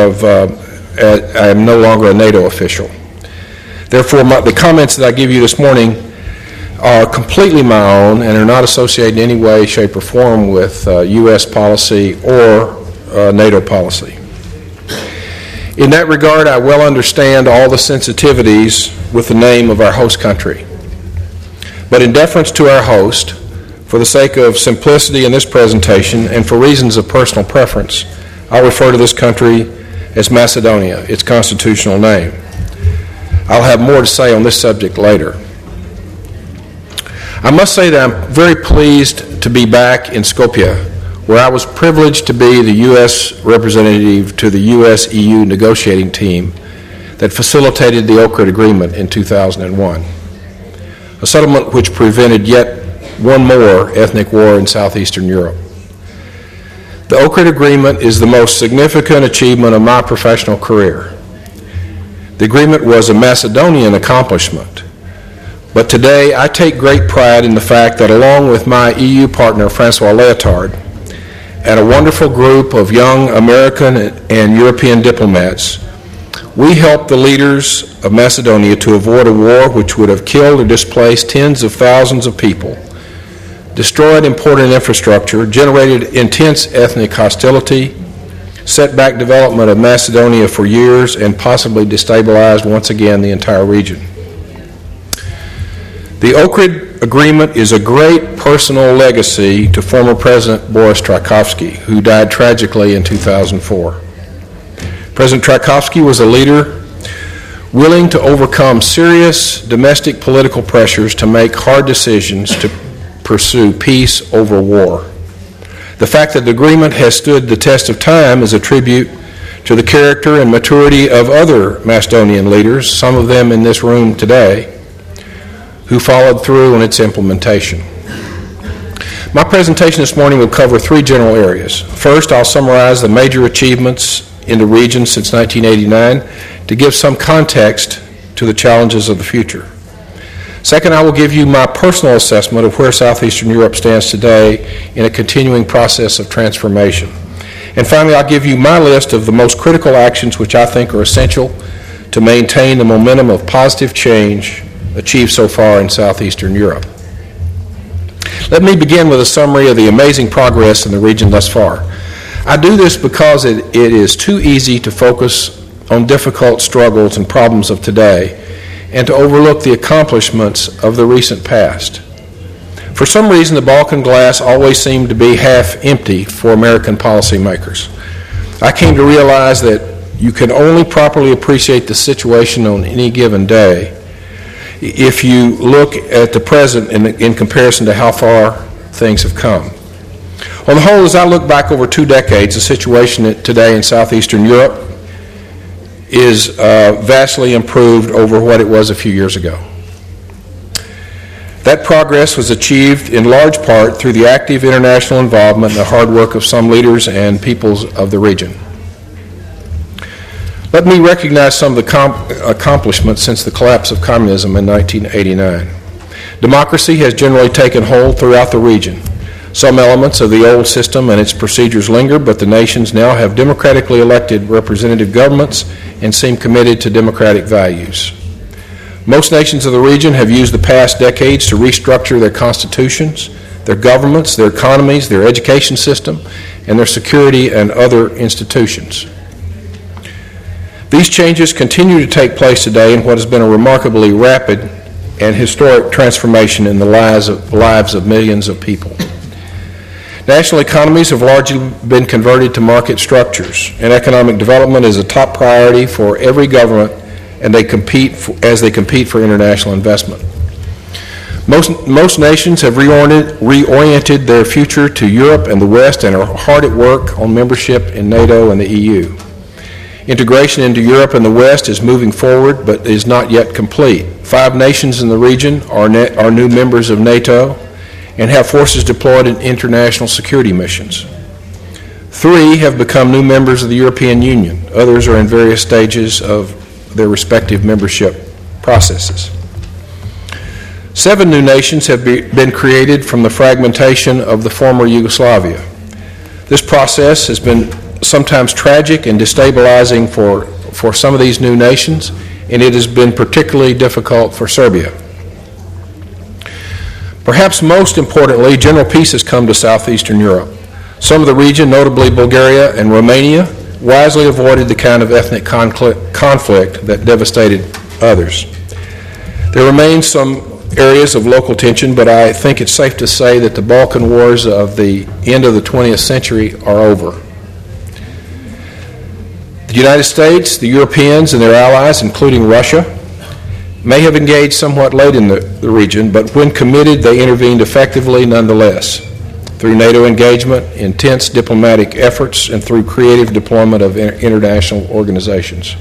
I am no longer a NATO official. Therefore, the comments that I give you this morning are completely my own and are not associated in any way, shape, or form with U.S. policy or NATO policy. In that regard, I well understand all the sensitivities with the name of our host country. But in deference to our host, for the sake of simplicity in this presentation and for reasons of personal preference, I'll refer to this country as Macedonia, its constitutional name. I'll have more to say on this subject later. I must say that I'm very pleased to be back in Skopje, where I was privileged to be the U.S. representative to the U.S.-EU negotiating team that facilitated the Ohrid Agreement in 2001, a settlement which prevented yet one more ethnic war in southeastern Europe. The Ohrid Agreement is the most significant achievement of my professional career. The agreement was a Macedonian accomplishment, but today I take great pride in the fact that along with my EU partner, Francois Léotard, and a wonderful group of young American and European diplomats, we helped the leaders of Macedonia to avoid a war which would have killed or displaced tens of thousands of people, destroyed important infrastructure, generated intense ethnic hostility, set back development of Macedonia for years, and possibly destabilized once again the entire region. The Ohrid Agreement is a great personal legacy to former President Boris Trajkovski, who died tragically in 2004. President Trajkovski was a leader willing to overcome serious domestic political pressures to make hard decisions to pursue peace over war. The fact that the agreement has stood the test of time is a tribute to the character and maturity of other Macedonian leaders, some of them in this room today, who followed through on its implementation. My presentation this morning will cover three general areas. First, I'll summarize the major achievements in the region since 1989 to give some context to the challenges of the future. Second, I will give you my personal assessment of where Southeastern Europe stands today in a continuing process of transformation. And finally, I'll give you my list of the most critical actions which I think are essential to maintain the momentum of positive change achieved so far in Southeastern Europe. Let me begin with a summary of the amazing progress in the region thus far. I do this because it is too easy to focus on difficult struggles and problems of today and to overlook the accomplishments of the recent past. For some reason, the Balkan glass always seemed to be half empty for American policymakers. I came to realize that you can only properly appreciate the situation on any given day if you look at the present in comparison to how far things have come. On the whole, as I look back over 2 decades, the situation today in Southeastern Europe is vastly improved over what it was a few years ago. That progress was achieved in large part through the active international involvement and the hard work of some leaders and peoples of the region. Let me recognize some of the accomplishments since the collapse of communism in 1989. Democracy has generally taken hold throughout the region. Some elements of the old system and its procedures linger, but the nations now have democratically elected representative governments and seem committed to democratic values. Most nations of the region have used the past decades to restructure their constitutions, their governments, their economies, their education system, and their security and other institutions. These changes continue to take place today in what has been a remarkably rapid and historic transformation in the lives of millions of people. National economies have largely been converted to market structures, and economic development is a top priority for every government, and as they compete for international investment. Most nations have reoriented their future to Europe and the West and are hard at work on membership in NATO and the EU. Integration into Europe and the West is moving forward, but is not yet complete. 5 nations in the region are new members of NATO and have forces deployed in international security missions. 3 have become new members of the European Union. Others are in various stages of their respective membership processes. 7 new nations have been created from the fragmentation of the former Yugoslavia. This process has been sometimes tragic and destabilizing for some of these new nations, and it has been particularly difficult for Serbia. Perhaps most importantly, general peace has come to southeastern Europe. Some of the region, notably Bulgaria and Romania, wisely avoided the kind of ethnic conflict that devastated others. There remain some areas of local tension, but I think it's safe to say that the Balkan wars of the end of the 20th century are over. The United States, the Europeans, and their allies, including Russia, may have engaged somewhat late in the region, but when committed, they intervened effectively nonetheless, through NATO engagement, intense diplomatic efforts, and through creative deployment of international organizations.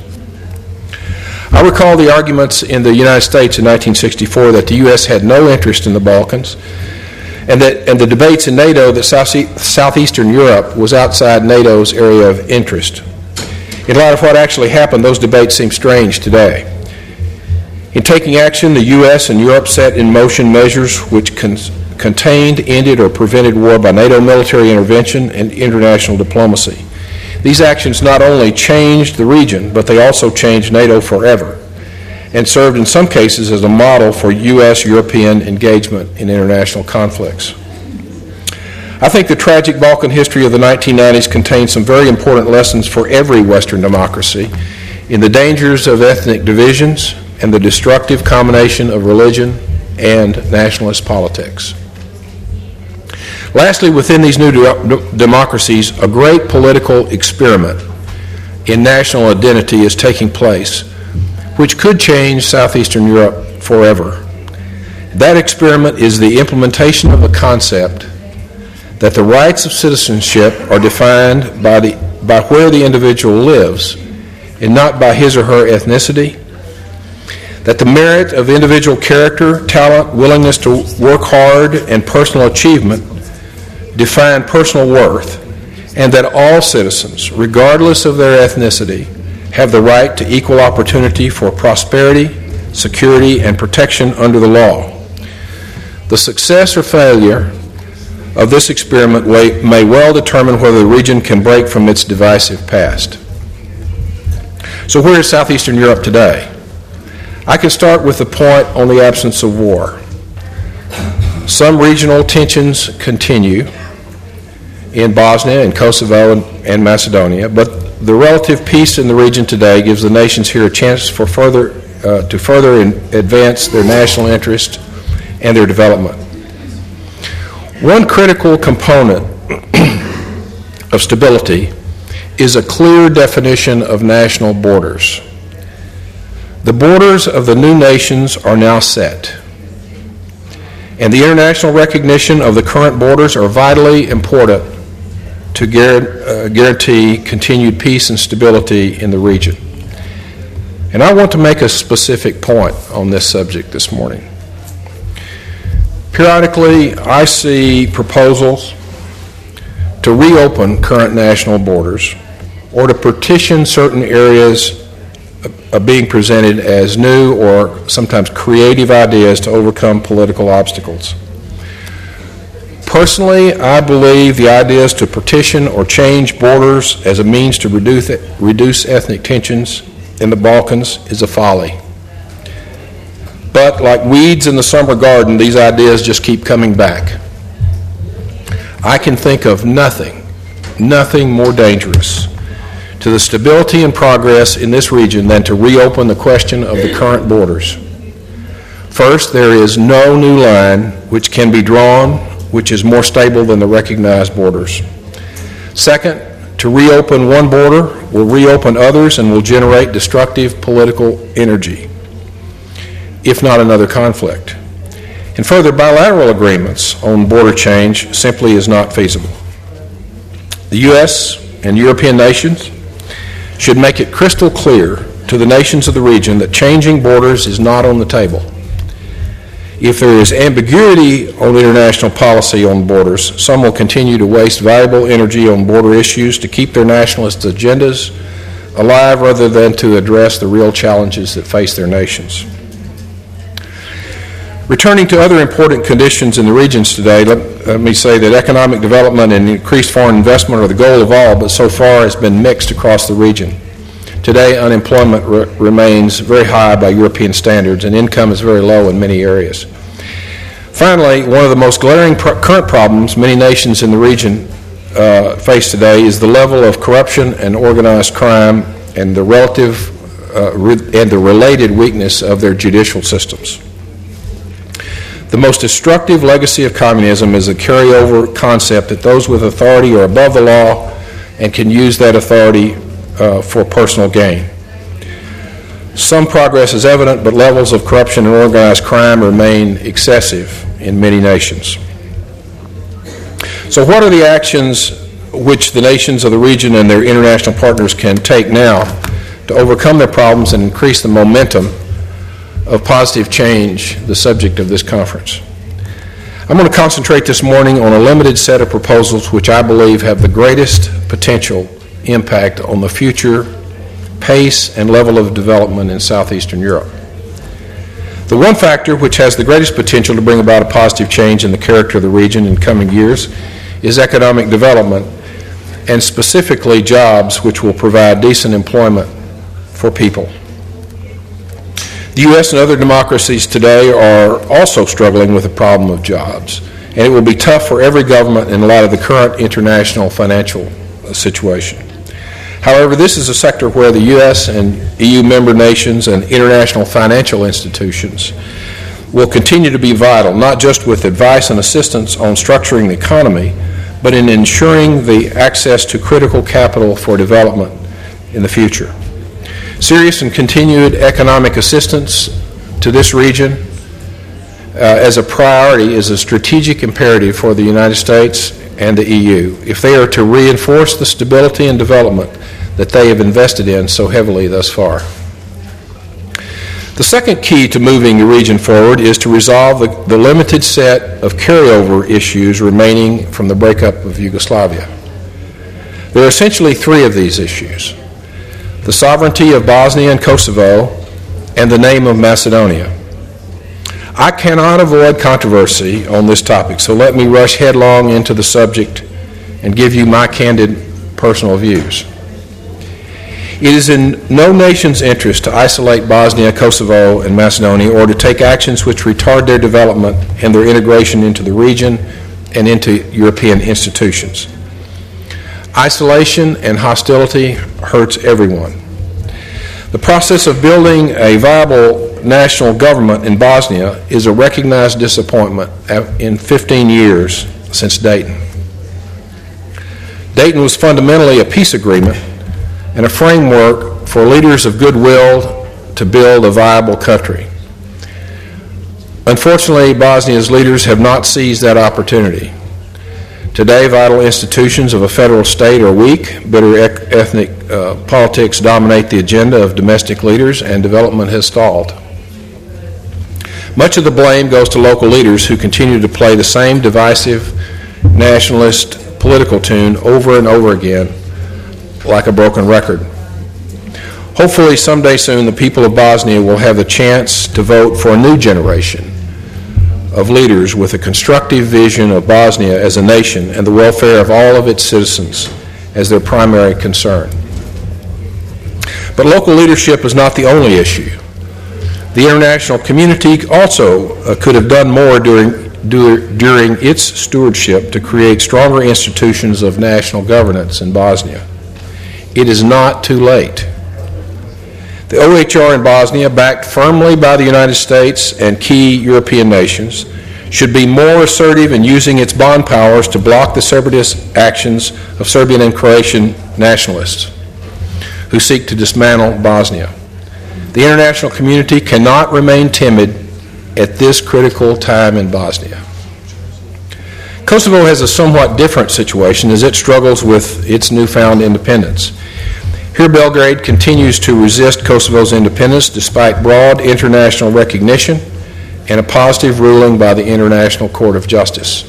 I recall the arguments in the United States in 1964 that the U.S. had no interest in the Balkans, and the debates in NATO that southeastern Europe was outside NATO's area of interest. In light of what actually happened, those debates seem strange today. In taking action, the U.S. and Europe set in motion measures which contained, ended, or prevented war by NATO military intervention and international diplomacy. These actions not only changed the region, but they also changed NATO forever and served in some cases as a model for U.S.-European engagement in international conflicts. I think the tragic Balkan history of the 1990s contains some very important lessons for every Western democracy in the dangers of ethnic divisions and the destructive combination of religion and nationalist politics. Lastly, within these new democracies, a great political experiment in national identity is taking place, which could change southeastern Europe forever. That experiment is the implementation of the concept that the rights of citizenship are defined by where the individual lives and not by his or her ethnicity, that the merit of individual character, talent, willingness to work hard, and personal achievement define personal worth, and that all citizens, regardless of their ethnicity, have the right to equal opportunity for prosperity, security, and protection under the law. The success or failure of this experiment may well determine whether the region can break from its divisive past. So where is southeastern Europe today? I can start with the point on the absence of war. Some regional tensions continue in Bosnia and Kosovo and Macedonia, but the relative peace in the region today gives the nations here a chance to further advance their national interest and their development. One critical component of stability is a clear definition of national borders. The borders of the new nations are now set, and the international recognition of the current borders are vitally important to guarantee continued peace and stability in the region. And I want to make a specific point on this subject this morning. Periodically, I see proposals to reopen current national borders or to partition certain areas being presented as new or sometimes creative ideas to overcome political obstacles. Personally, I believe the ideas to partition or change borders as a means to reduce ethnic tensions in the Balkans is a folly. But like weeds in the summer garden, these ideas just keep coming back. I can think of nothing more dangerous to the stability and progress in this region than to reopen the question of the current borders. First, there is no new line which can be drawn which is more stable than the recognized borders. Second, to reopen one border will reopen others and will generate destructive political energy, if not another conflict. And further, bilateral agreements on border change simply is not feasible. The U.S. and European nations should make it crystal clear to the nations of the region that changing borders is not on the table. If there is ambiguity on international policy on borders, some will continue to waste valuable energy on border issues to keep their nationalist agendas alive rather than to address the real challenges that face their nations. Returning to other important conditions in the regions today, let me say that economic development and increased foreign investment are the goal of all, but so far has been mixed across the region. Today, unemployment remains very high by European standards, and income is very low in many areas. Finally, one of the most glaring current problems many nations in the region face today is the level of corruption and organized crime and the related weakness of their judicial systems. The most destructive legacy of communism is a carryover concept that those with authority are above the law and can use that authority for personal gain. Some progress is evident, but levels of corruption and organized crime remain excessive in many nations. So what are the actions which the nations of the region and their international partners can take now to overcome their problems and increase the momentum of positive change, the subject of this conference? I'm going to concentrate this morning on a limited set of proposals which I believe have the greatest potential impact on the future pace and level of development in southeastern Europe. The one factor which has the greatest potential to bring about a positive change in the character of the region in coming years is economic development, and specifically jobs which will provide decent employment for people. The U.S. and other democracies today are also struggling with the problem of jobs, and it will be tough for every government in light of the current international financial situation. However, this is a sector where the U.S. and EU member nations and international financial institutions will continue to be vital, not just with advice and assistance on structuring the economy, but in ensuring the access to critical capital for development in the future. Serious and continued economic assistance to this region as a priority is a strategic imperative for the United States and the EU if they are to reinforce the stability and development that they have invested in so heavily thus far. The second key to moving the region forward is to resolve the limited set of carryover issues remaining from the breakup of Yugoslavia. There are essentially three of these issues: the sovereignty of Bosnia and Kosovo and the name of Macedonia. I cannot avoid controversy on this topic, so let me rush headlong into the subject and give you my candid personal views. It is in no nation's interest to isolate Bosnia, Kosovo, and Macedonia or to take actions which retard their development and their integration into the region and into European institutions. Isolation and hostility hurts everyone. The process of building a viable national government in Bosnia is a recognized disappointment in 15 years since Dayton. Dayton was fundamentally a peace agreement and a framework for leaders of goodwill to build a viable country. Unfortunately, Bosnia's leaders have not seized that opportunity. Today, vital institutions of a federal state are weak. Bitter ethnic politics dominate the agenda of domestic leaders, and development has stalled. Much of the blame goes to local leaders who continue to play the same divisive nationalist political tune over and over again like a broken record. Hopefully someday soon the people of Bosnia will have the chance to vote for a new generation of leaders with a constructive vision of Bosnia as a nation and the welfare of all of its citizens as their primary concern. But local leadership is not the only issue. The international community also could have done more during its stewardship to create stronger institutions of national governance in Bosnia. It is not too late. The OHR in Bosnia, backed firmly by the United States and key European nations, should be more assertive in using its bond powers to block the separatist actions of Serbian and Croatian nationalists who seek to dismantle Bosnia. The international community cannot remain timid at this critical time in Bosnia. Kosovo has a somewhat different situation as it struggles with its newfound independence. Here, Belgrade continues to resist Kosovo's independence despite broad international recognition and a positive ruling by the International Court of Justice.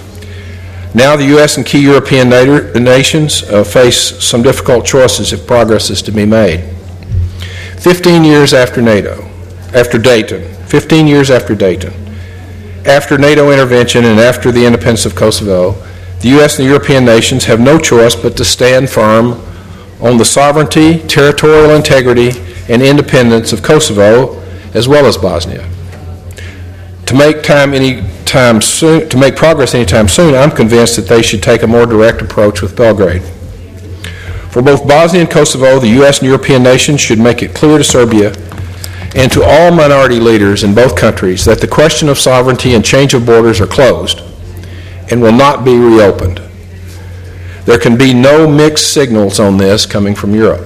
Now the U.S. and key European nations face some difficult choices if progress is to be made. 15 years after Dayton, After NATO intervention and after the independence of Kosovo, the U.S. and the European nations have no choice but to stand firm on the sovereignty, territorial integrity, and independence of Kosovo, as well as Bosnia. To make progress anytime soon, I'm convinced that they should take a more direct approach with Belgrade. For both Bosnia and Kosovo, the U.S. and European nations should make it clear to Serbia and to all minority leaders in both countries that the question of sovereignty and change of borders are closed and will not be reopened. There can be no mixed signals on this coming from Europe.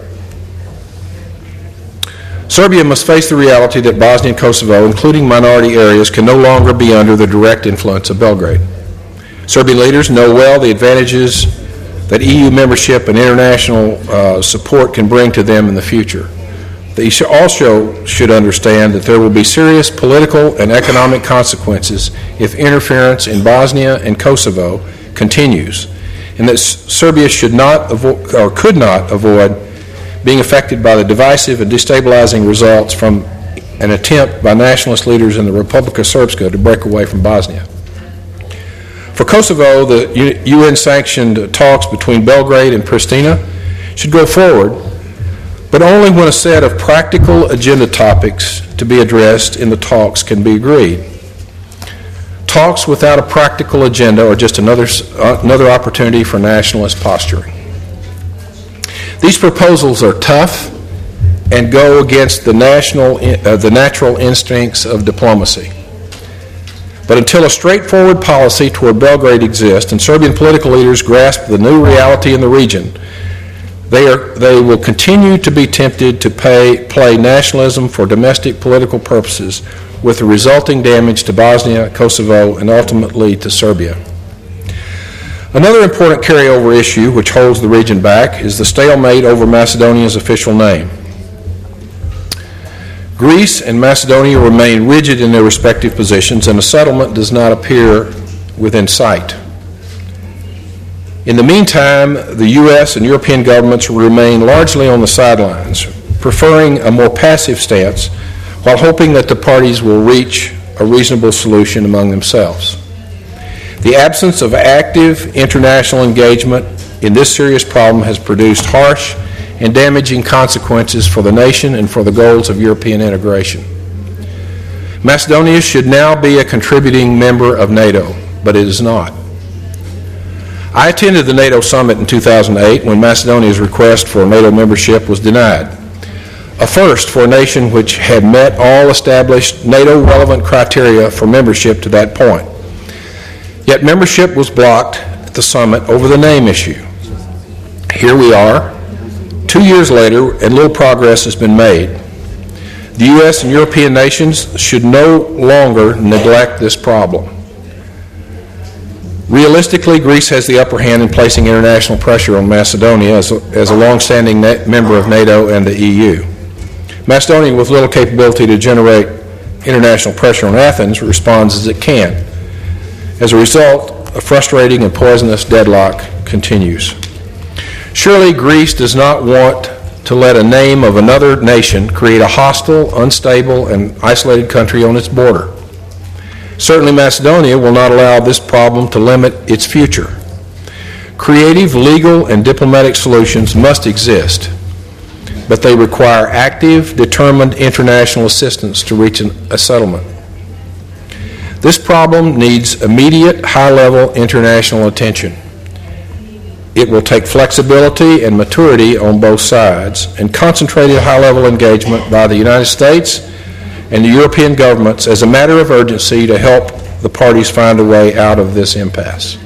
Serbia must face the reality that Bosnia and Kosovo, including minority areas, can no longer be under the direct influence of Belgrade. Serbian leaders know well the advantages that EU membership and international support can bring to them in the future. They also should understand that there will be serious political and economic consequences if interference in Bosnia and Kosovo continues, and that Serbia should not or could not avoid being affected by the divisive and destabilizing results from an attempt by nationalist leaders in the Republika Srpska to break away from Bosnia. For Kosovo, the UN-sanctioned talks between Belgrade and Pristina should go forward, but only when a set of practical agenda topics to be addressed in the talks can be agreed. Talks without a practical agenda are just another opportunity for nationalist posturing. These proposals are tough and go against the natural instincts of diplomacy. But until a straightforward policy toward Belgrade exists and Serbian political leaders grasp the new reality in the region, they will continue to be tempted to play nationalism for domestic political purposes, with the resulting damage to Bosnia, Kosovo, and ultimately to Serbia. Another important carryover issue which holds the region back is the stalemate over Macedonia's official name. Greece and Macedonia remain rigid in their respective positions, and a settlement does not appear within sight. In the meantime, the U.S. and European governments remain largely on the sidelines, preferring a more passive stance while hoping that the parties will reach a reasonable solution among themselves. The absence of active international engagement in this serious problem has produced harsh and damaging consequences for the nation and for the goals of European integration. Macedonia should now be a contributing member of NATO, but it is not. I attended the NATO summit in 2008 when Macedonia's request for NATO membership was denied, a first for a nation which had met all established NATO-relevant criteria for membership to that point. Yet membership was blocked at the summit over the name issue. Here we are, 2 years later, and little progress has been made. The U.S. and European nations should no longer neglect this problem. Realistically, Greece has the upper hand in placing international pressure on Macedonia as a long-standing member of NATO and the EU. Macedonia, with little capability to generate international pressure on Athens, responds as it can. As a result, a frustrating and poisonous deadlock continues. Surely Greece does not want to let a name of another nation create a hostile, unstable, and isolated country on its border. Certainly Macedonia will not allow this problem to limit its future. Creative, legal, and diplomatic solutions must exist, but they require active, determined international assistance to reach a settlement. This problem needs immediate, high-level international attention. It will take flexibility and maturity on both sides and concentrated high-level engagement by the United States and the European governments as a matter of urgency to help the parties find a way out of this impasse.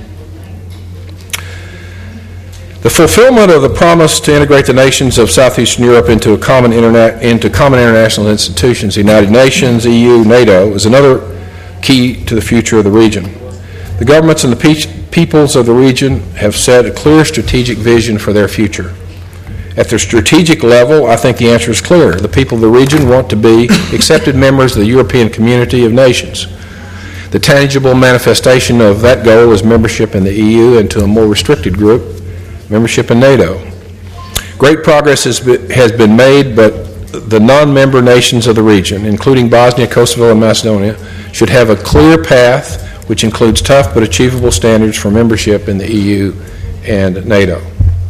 The fulfillment of the promise to integrate the nations of Southeastern Europe into common international institutions, the United Nations, EU, NATO, is another key to the future of the region. The governments and the peoples of the region have set a clear strategic vision for their future. At the strategic level, I think the answer is clear. The people of the region want to be accepted members of the European community of nations. The tangible manifestation of that goal is membership in the EU, and to a more restricted group, membership in NATO. Great progress has been made, but the non-member nations of the region, including Bosnia, Kosovo, and Macedonia, should have a clear path which includes tough but achievable standards for membership in the EU and NATO.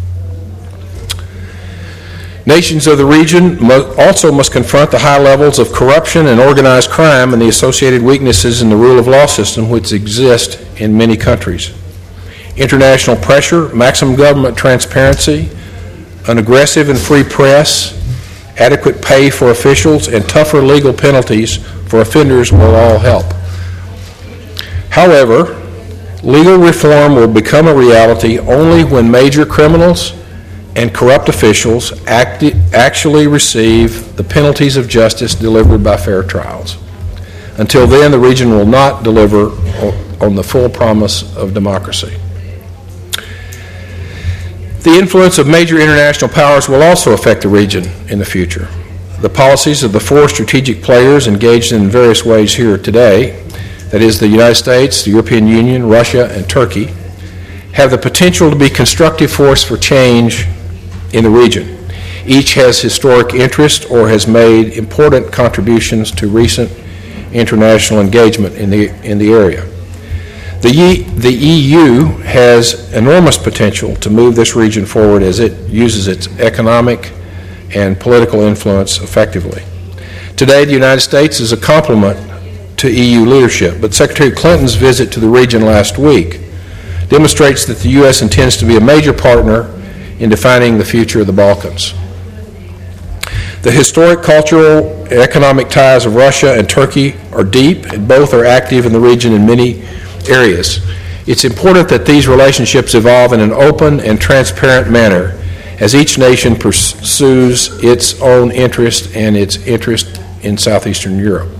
Nations of the region also must confront the high levels of corruption and organized crime and the associated weaknesses in the rule of law system which exist in many countries. International pressure, maximum government transparency, an aggressive and free press, adequate pay for officials, and tougher legal penalties for offenders will all help. However, legal reform will become a reality only when major criminals and corrupt officials actually receive the penalties of justice delivered by fair trials. Until then, the region will not deliver on the full promise of democracy. The influence of major international powers will also affect the region in the future. The policies of the four strategic players engaged in various ways here today, that is the United States, the European Union, Russia, and Turkey, have the potential to be constructive force for change in the region. Each has historic interest or has made important contributions to recent international engagement in the area. The EU has enormous potential to move this region forward as it uses its economic and political influence effectively. Today, the United States is a complement to EU leadership, but Secretary Clinton's visit to the region last week demonstrates that the U.S. intends to be a major partner in defining the future of the Balkans. The historic, cultural, and economic ties of Russia and Turkey are deep, and both are active in the region in many areas. It's important that these relationships evolve in an open and transparent manner as each nation pursues its own interest and its interest in southeastern Europe.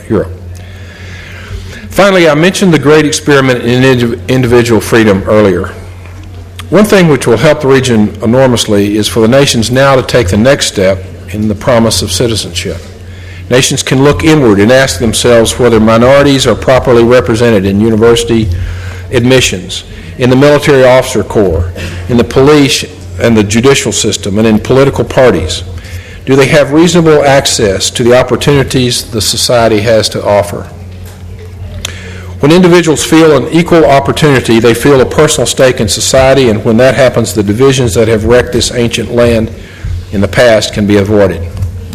Finally, I mentioned the great experiment in individual freedom earlier. One thing which will help the region enormously is for the nations now to take the next step in the promise of citizenship. Nations can look inward and ask themselves whether minorities are properly represented in university admissions, in the military officer corps, in the police and the judicial system, and in political parties. Do they have reasonable access to the opportunities the society has to offer? When individuals feel an equal opportunity, they feel a personal stake in society, and when that happens, the divisions that have wrecked this ancient land in the past can be avoided.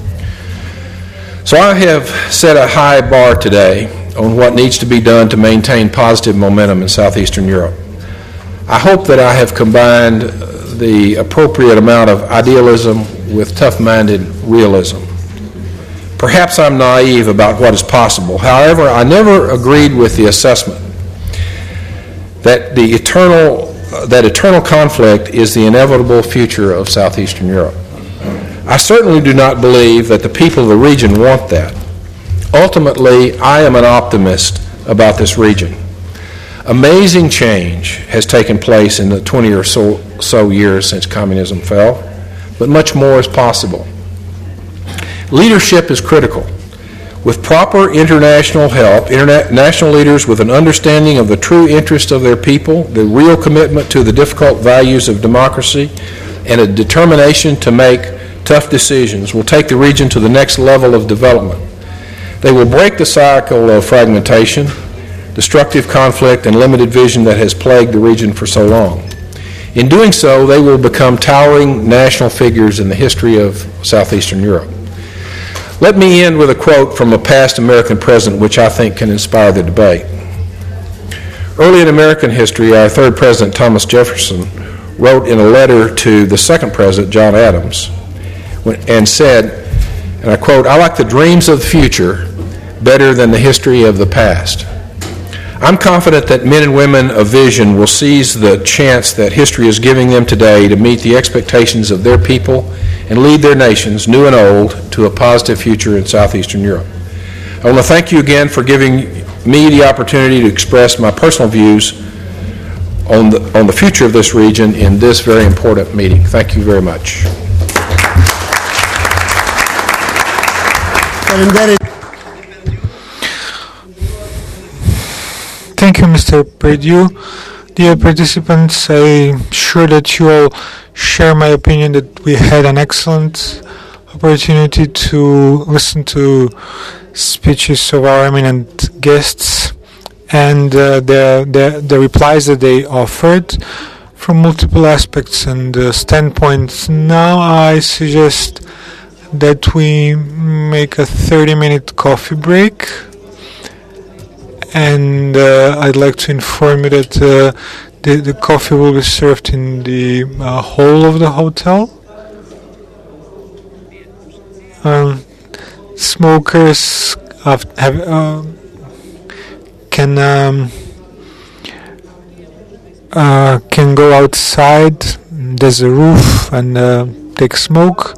So I have set a high bar today on what needs to be done to maintain positive momentum in southeastern Europe. I hope that I have combined the appropriate amount of idealism with tough-minded realism. Perhaps I'm naive about what is possible. However, I never agreed with the assessment that eternal conflict is the inevitable future of southeastern Europe. I certainly do not believe that the people of the region want that. Ultimately, I am an optimist about this region. Amazing change has taken place in the 20 or so years since communism fell, but much more is possible. Leadership is critical. With proper international help, national leaders with an understanding of the true interest of their people, the real commitment to the difficult values of democracy, and a determination to make tough decisions will take the region to the next level of development. They will break the cycle of fragmentation, destructive conflict, and limited vision that has plagued the region for so long. In doing so, they will become towering national figures in the history of southeastern Europe. Let me end with a quote from a past American president which I think can inspire the debate. Early in American history, our third president, Thomas Jefferson, wrote in a letter to the second president, John Adams, and said, and I quote, "I like the dreams of the future better than the history of the past." I'm confident that men and women of vision will seize the chance that history is giving them today to meet the expectations of their people and lead their nations, new and old, to a positive future in southeastern Europe. I want to thank you again for giving me the opportunity to express my personal views on the future of this region in this very important meeting. Thank you very much. Thank you, Mr. Perdue. Dear participants, I'm sure that you all share my opinion that we had an excellent opportunity to listen to speeches of our eminent guests and the replies that they offered from multiple aspects and standpoints. Now I suggest that we make a 30-minute coffee break, and I'd like to inform you that the coffee will be served in the hall of the hotel. Smokers can go outside. There's a roof and take smoke,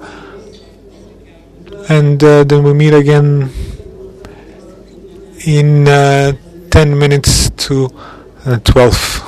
and then we meet again in 10 minutes to 12.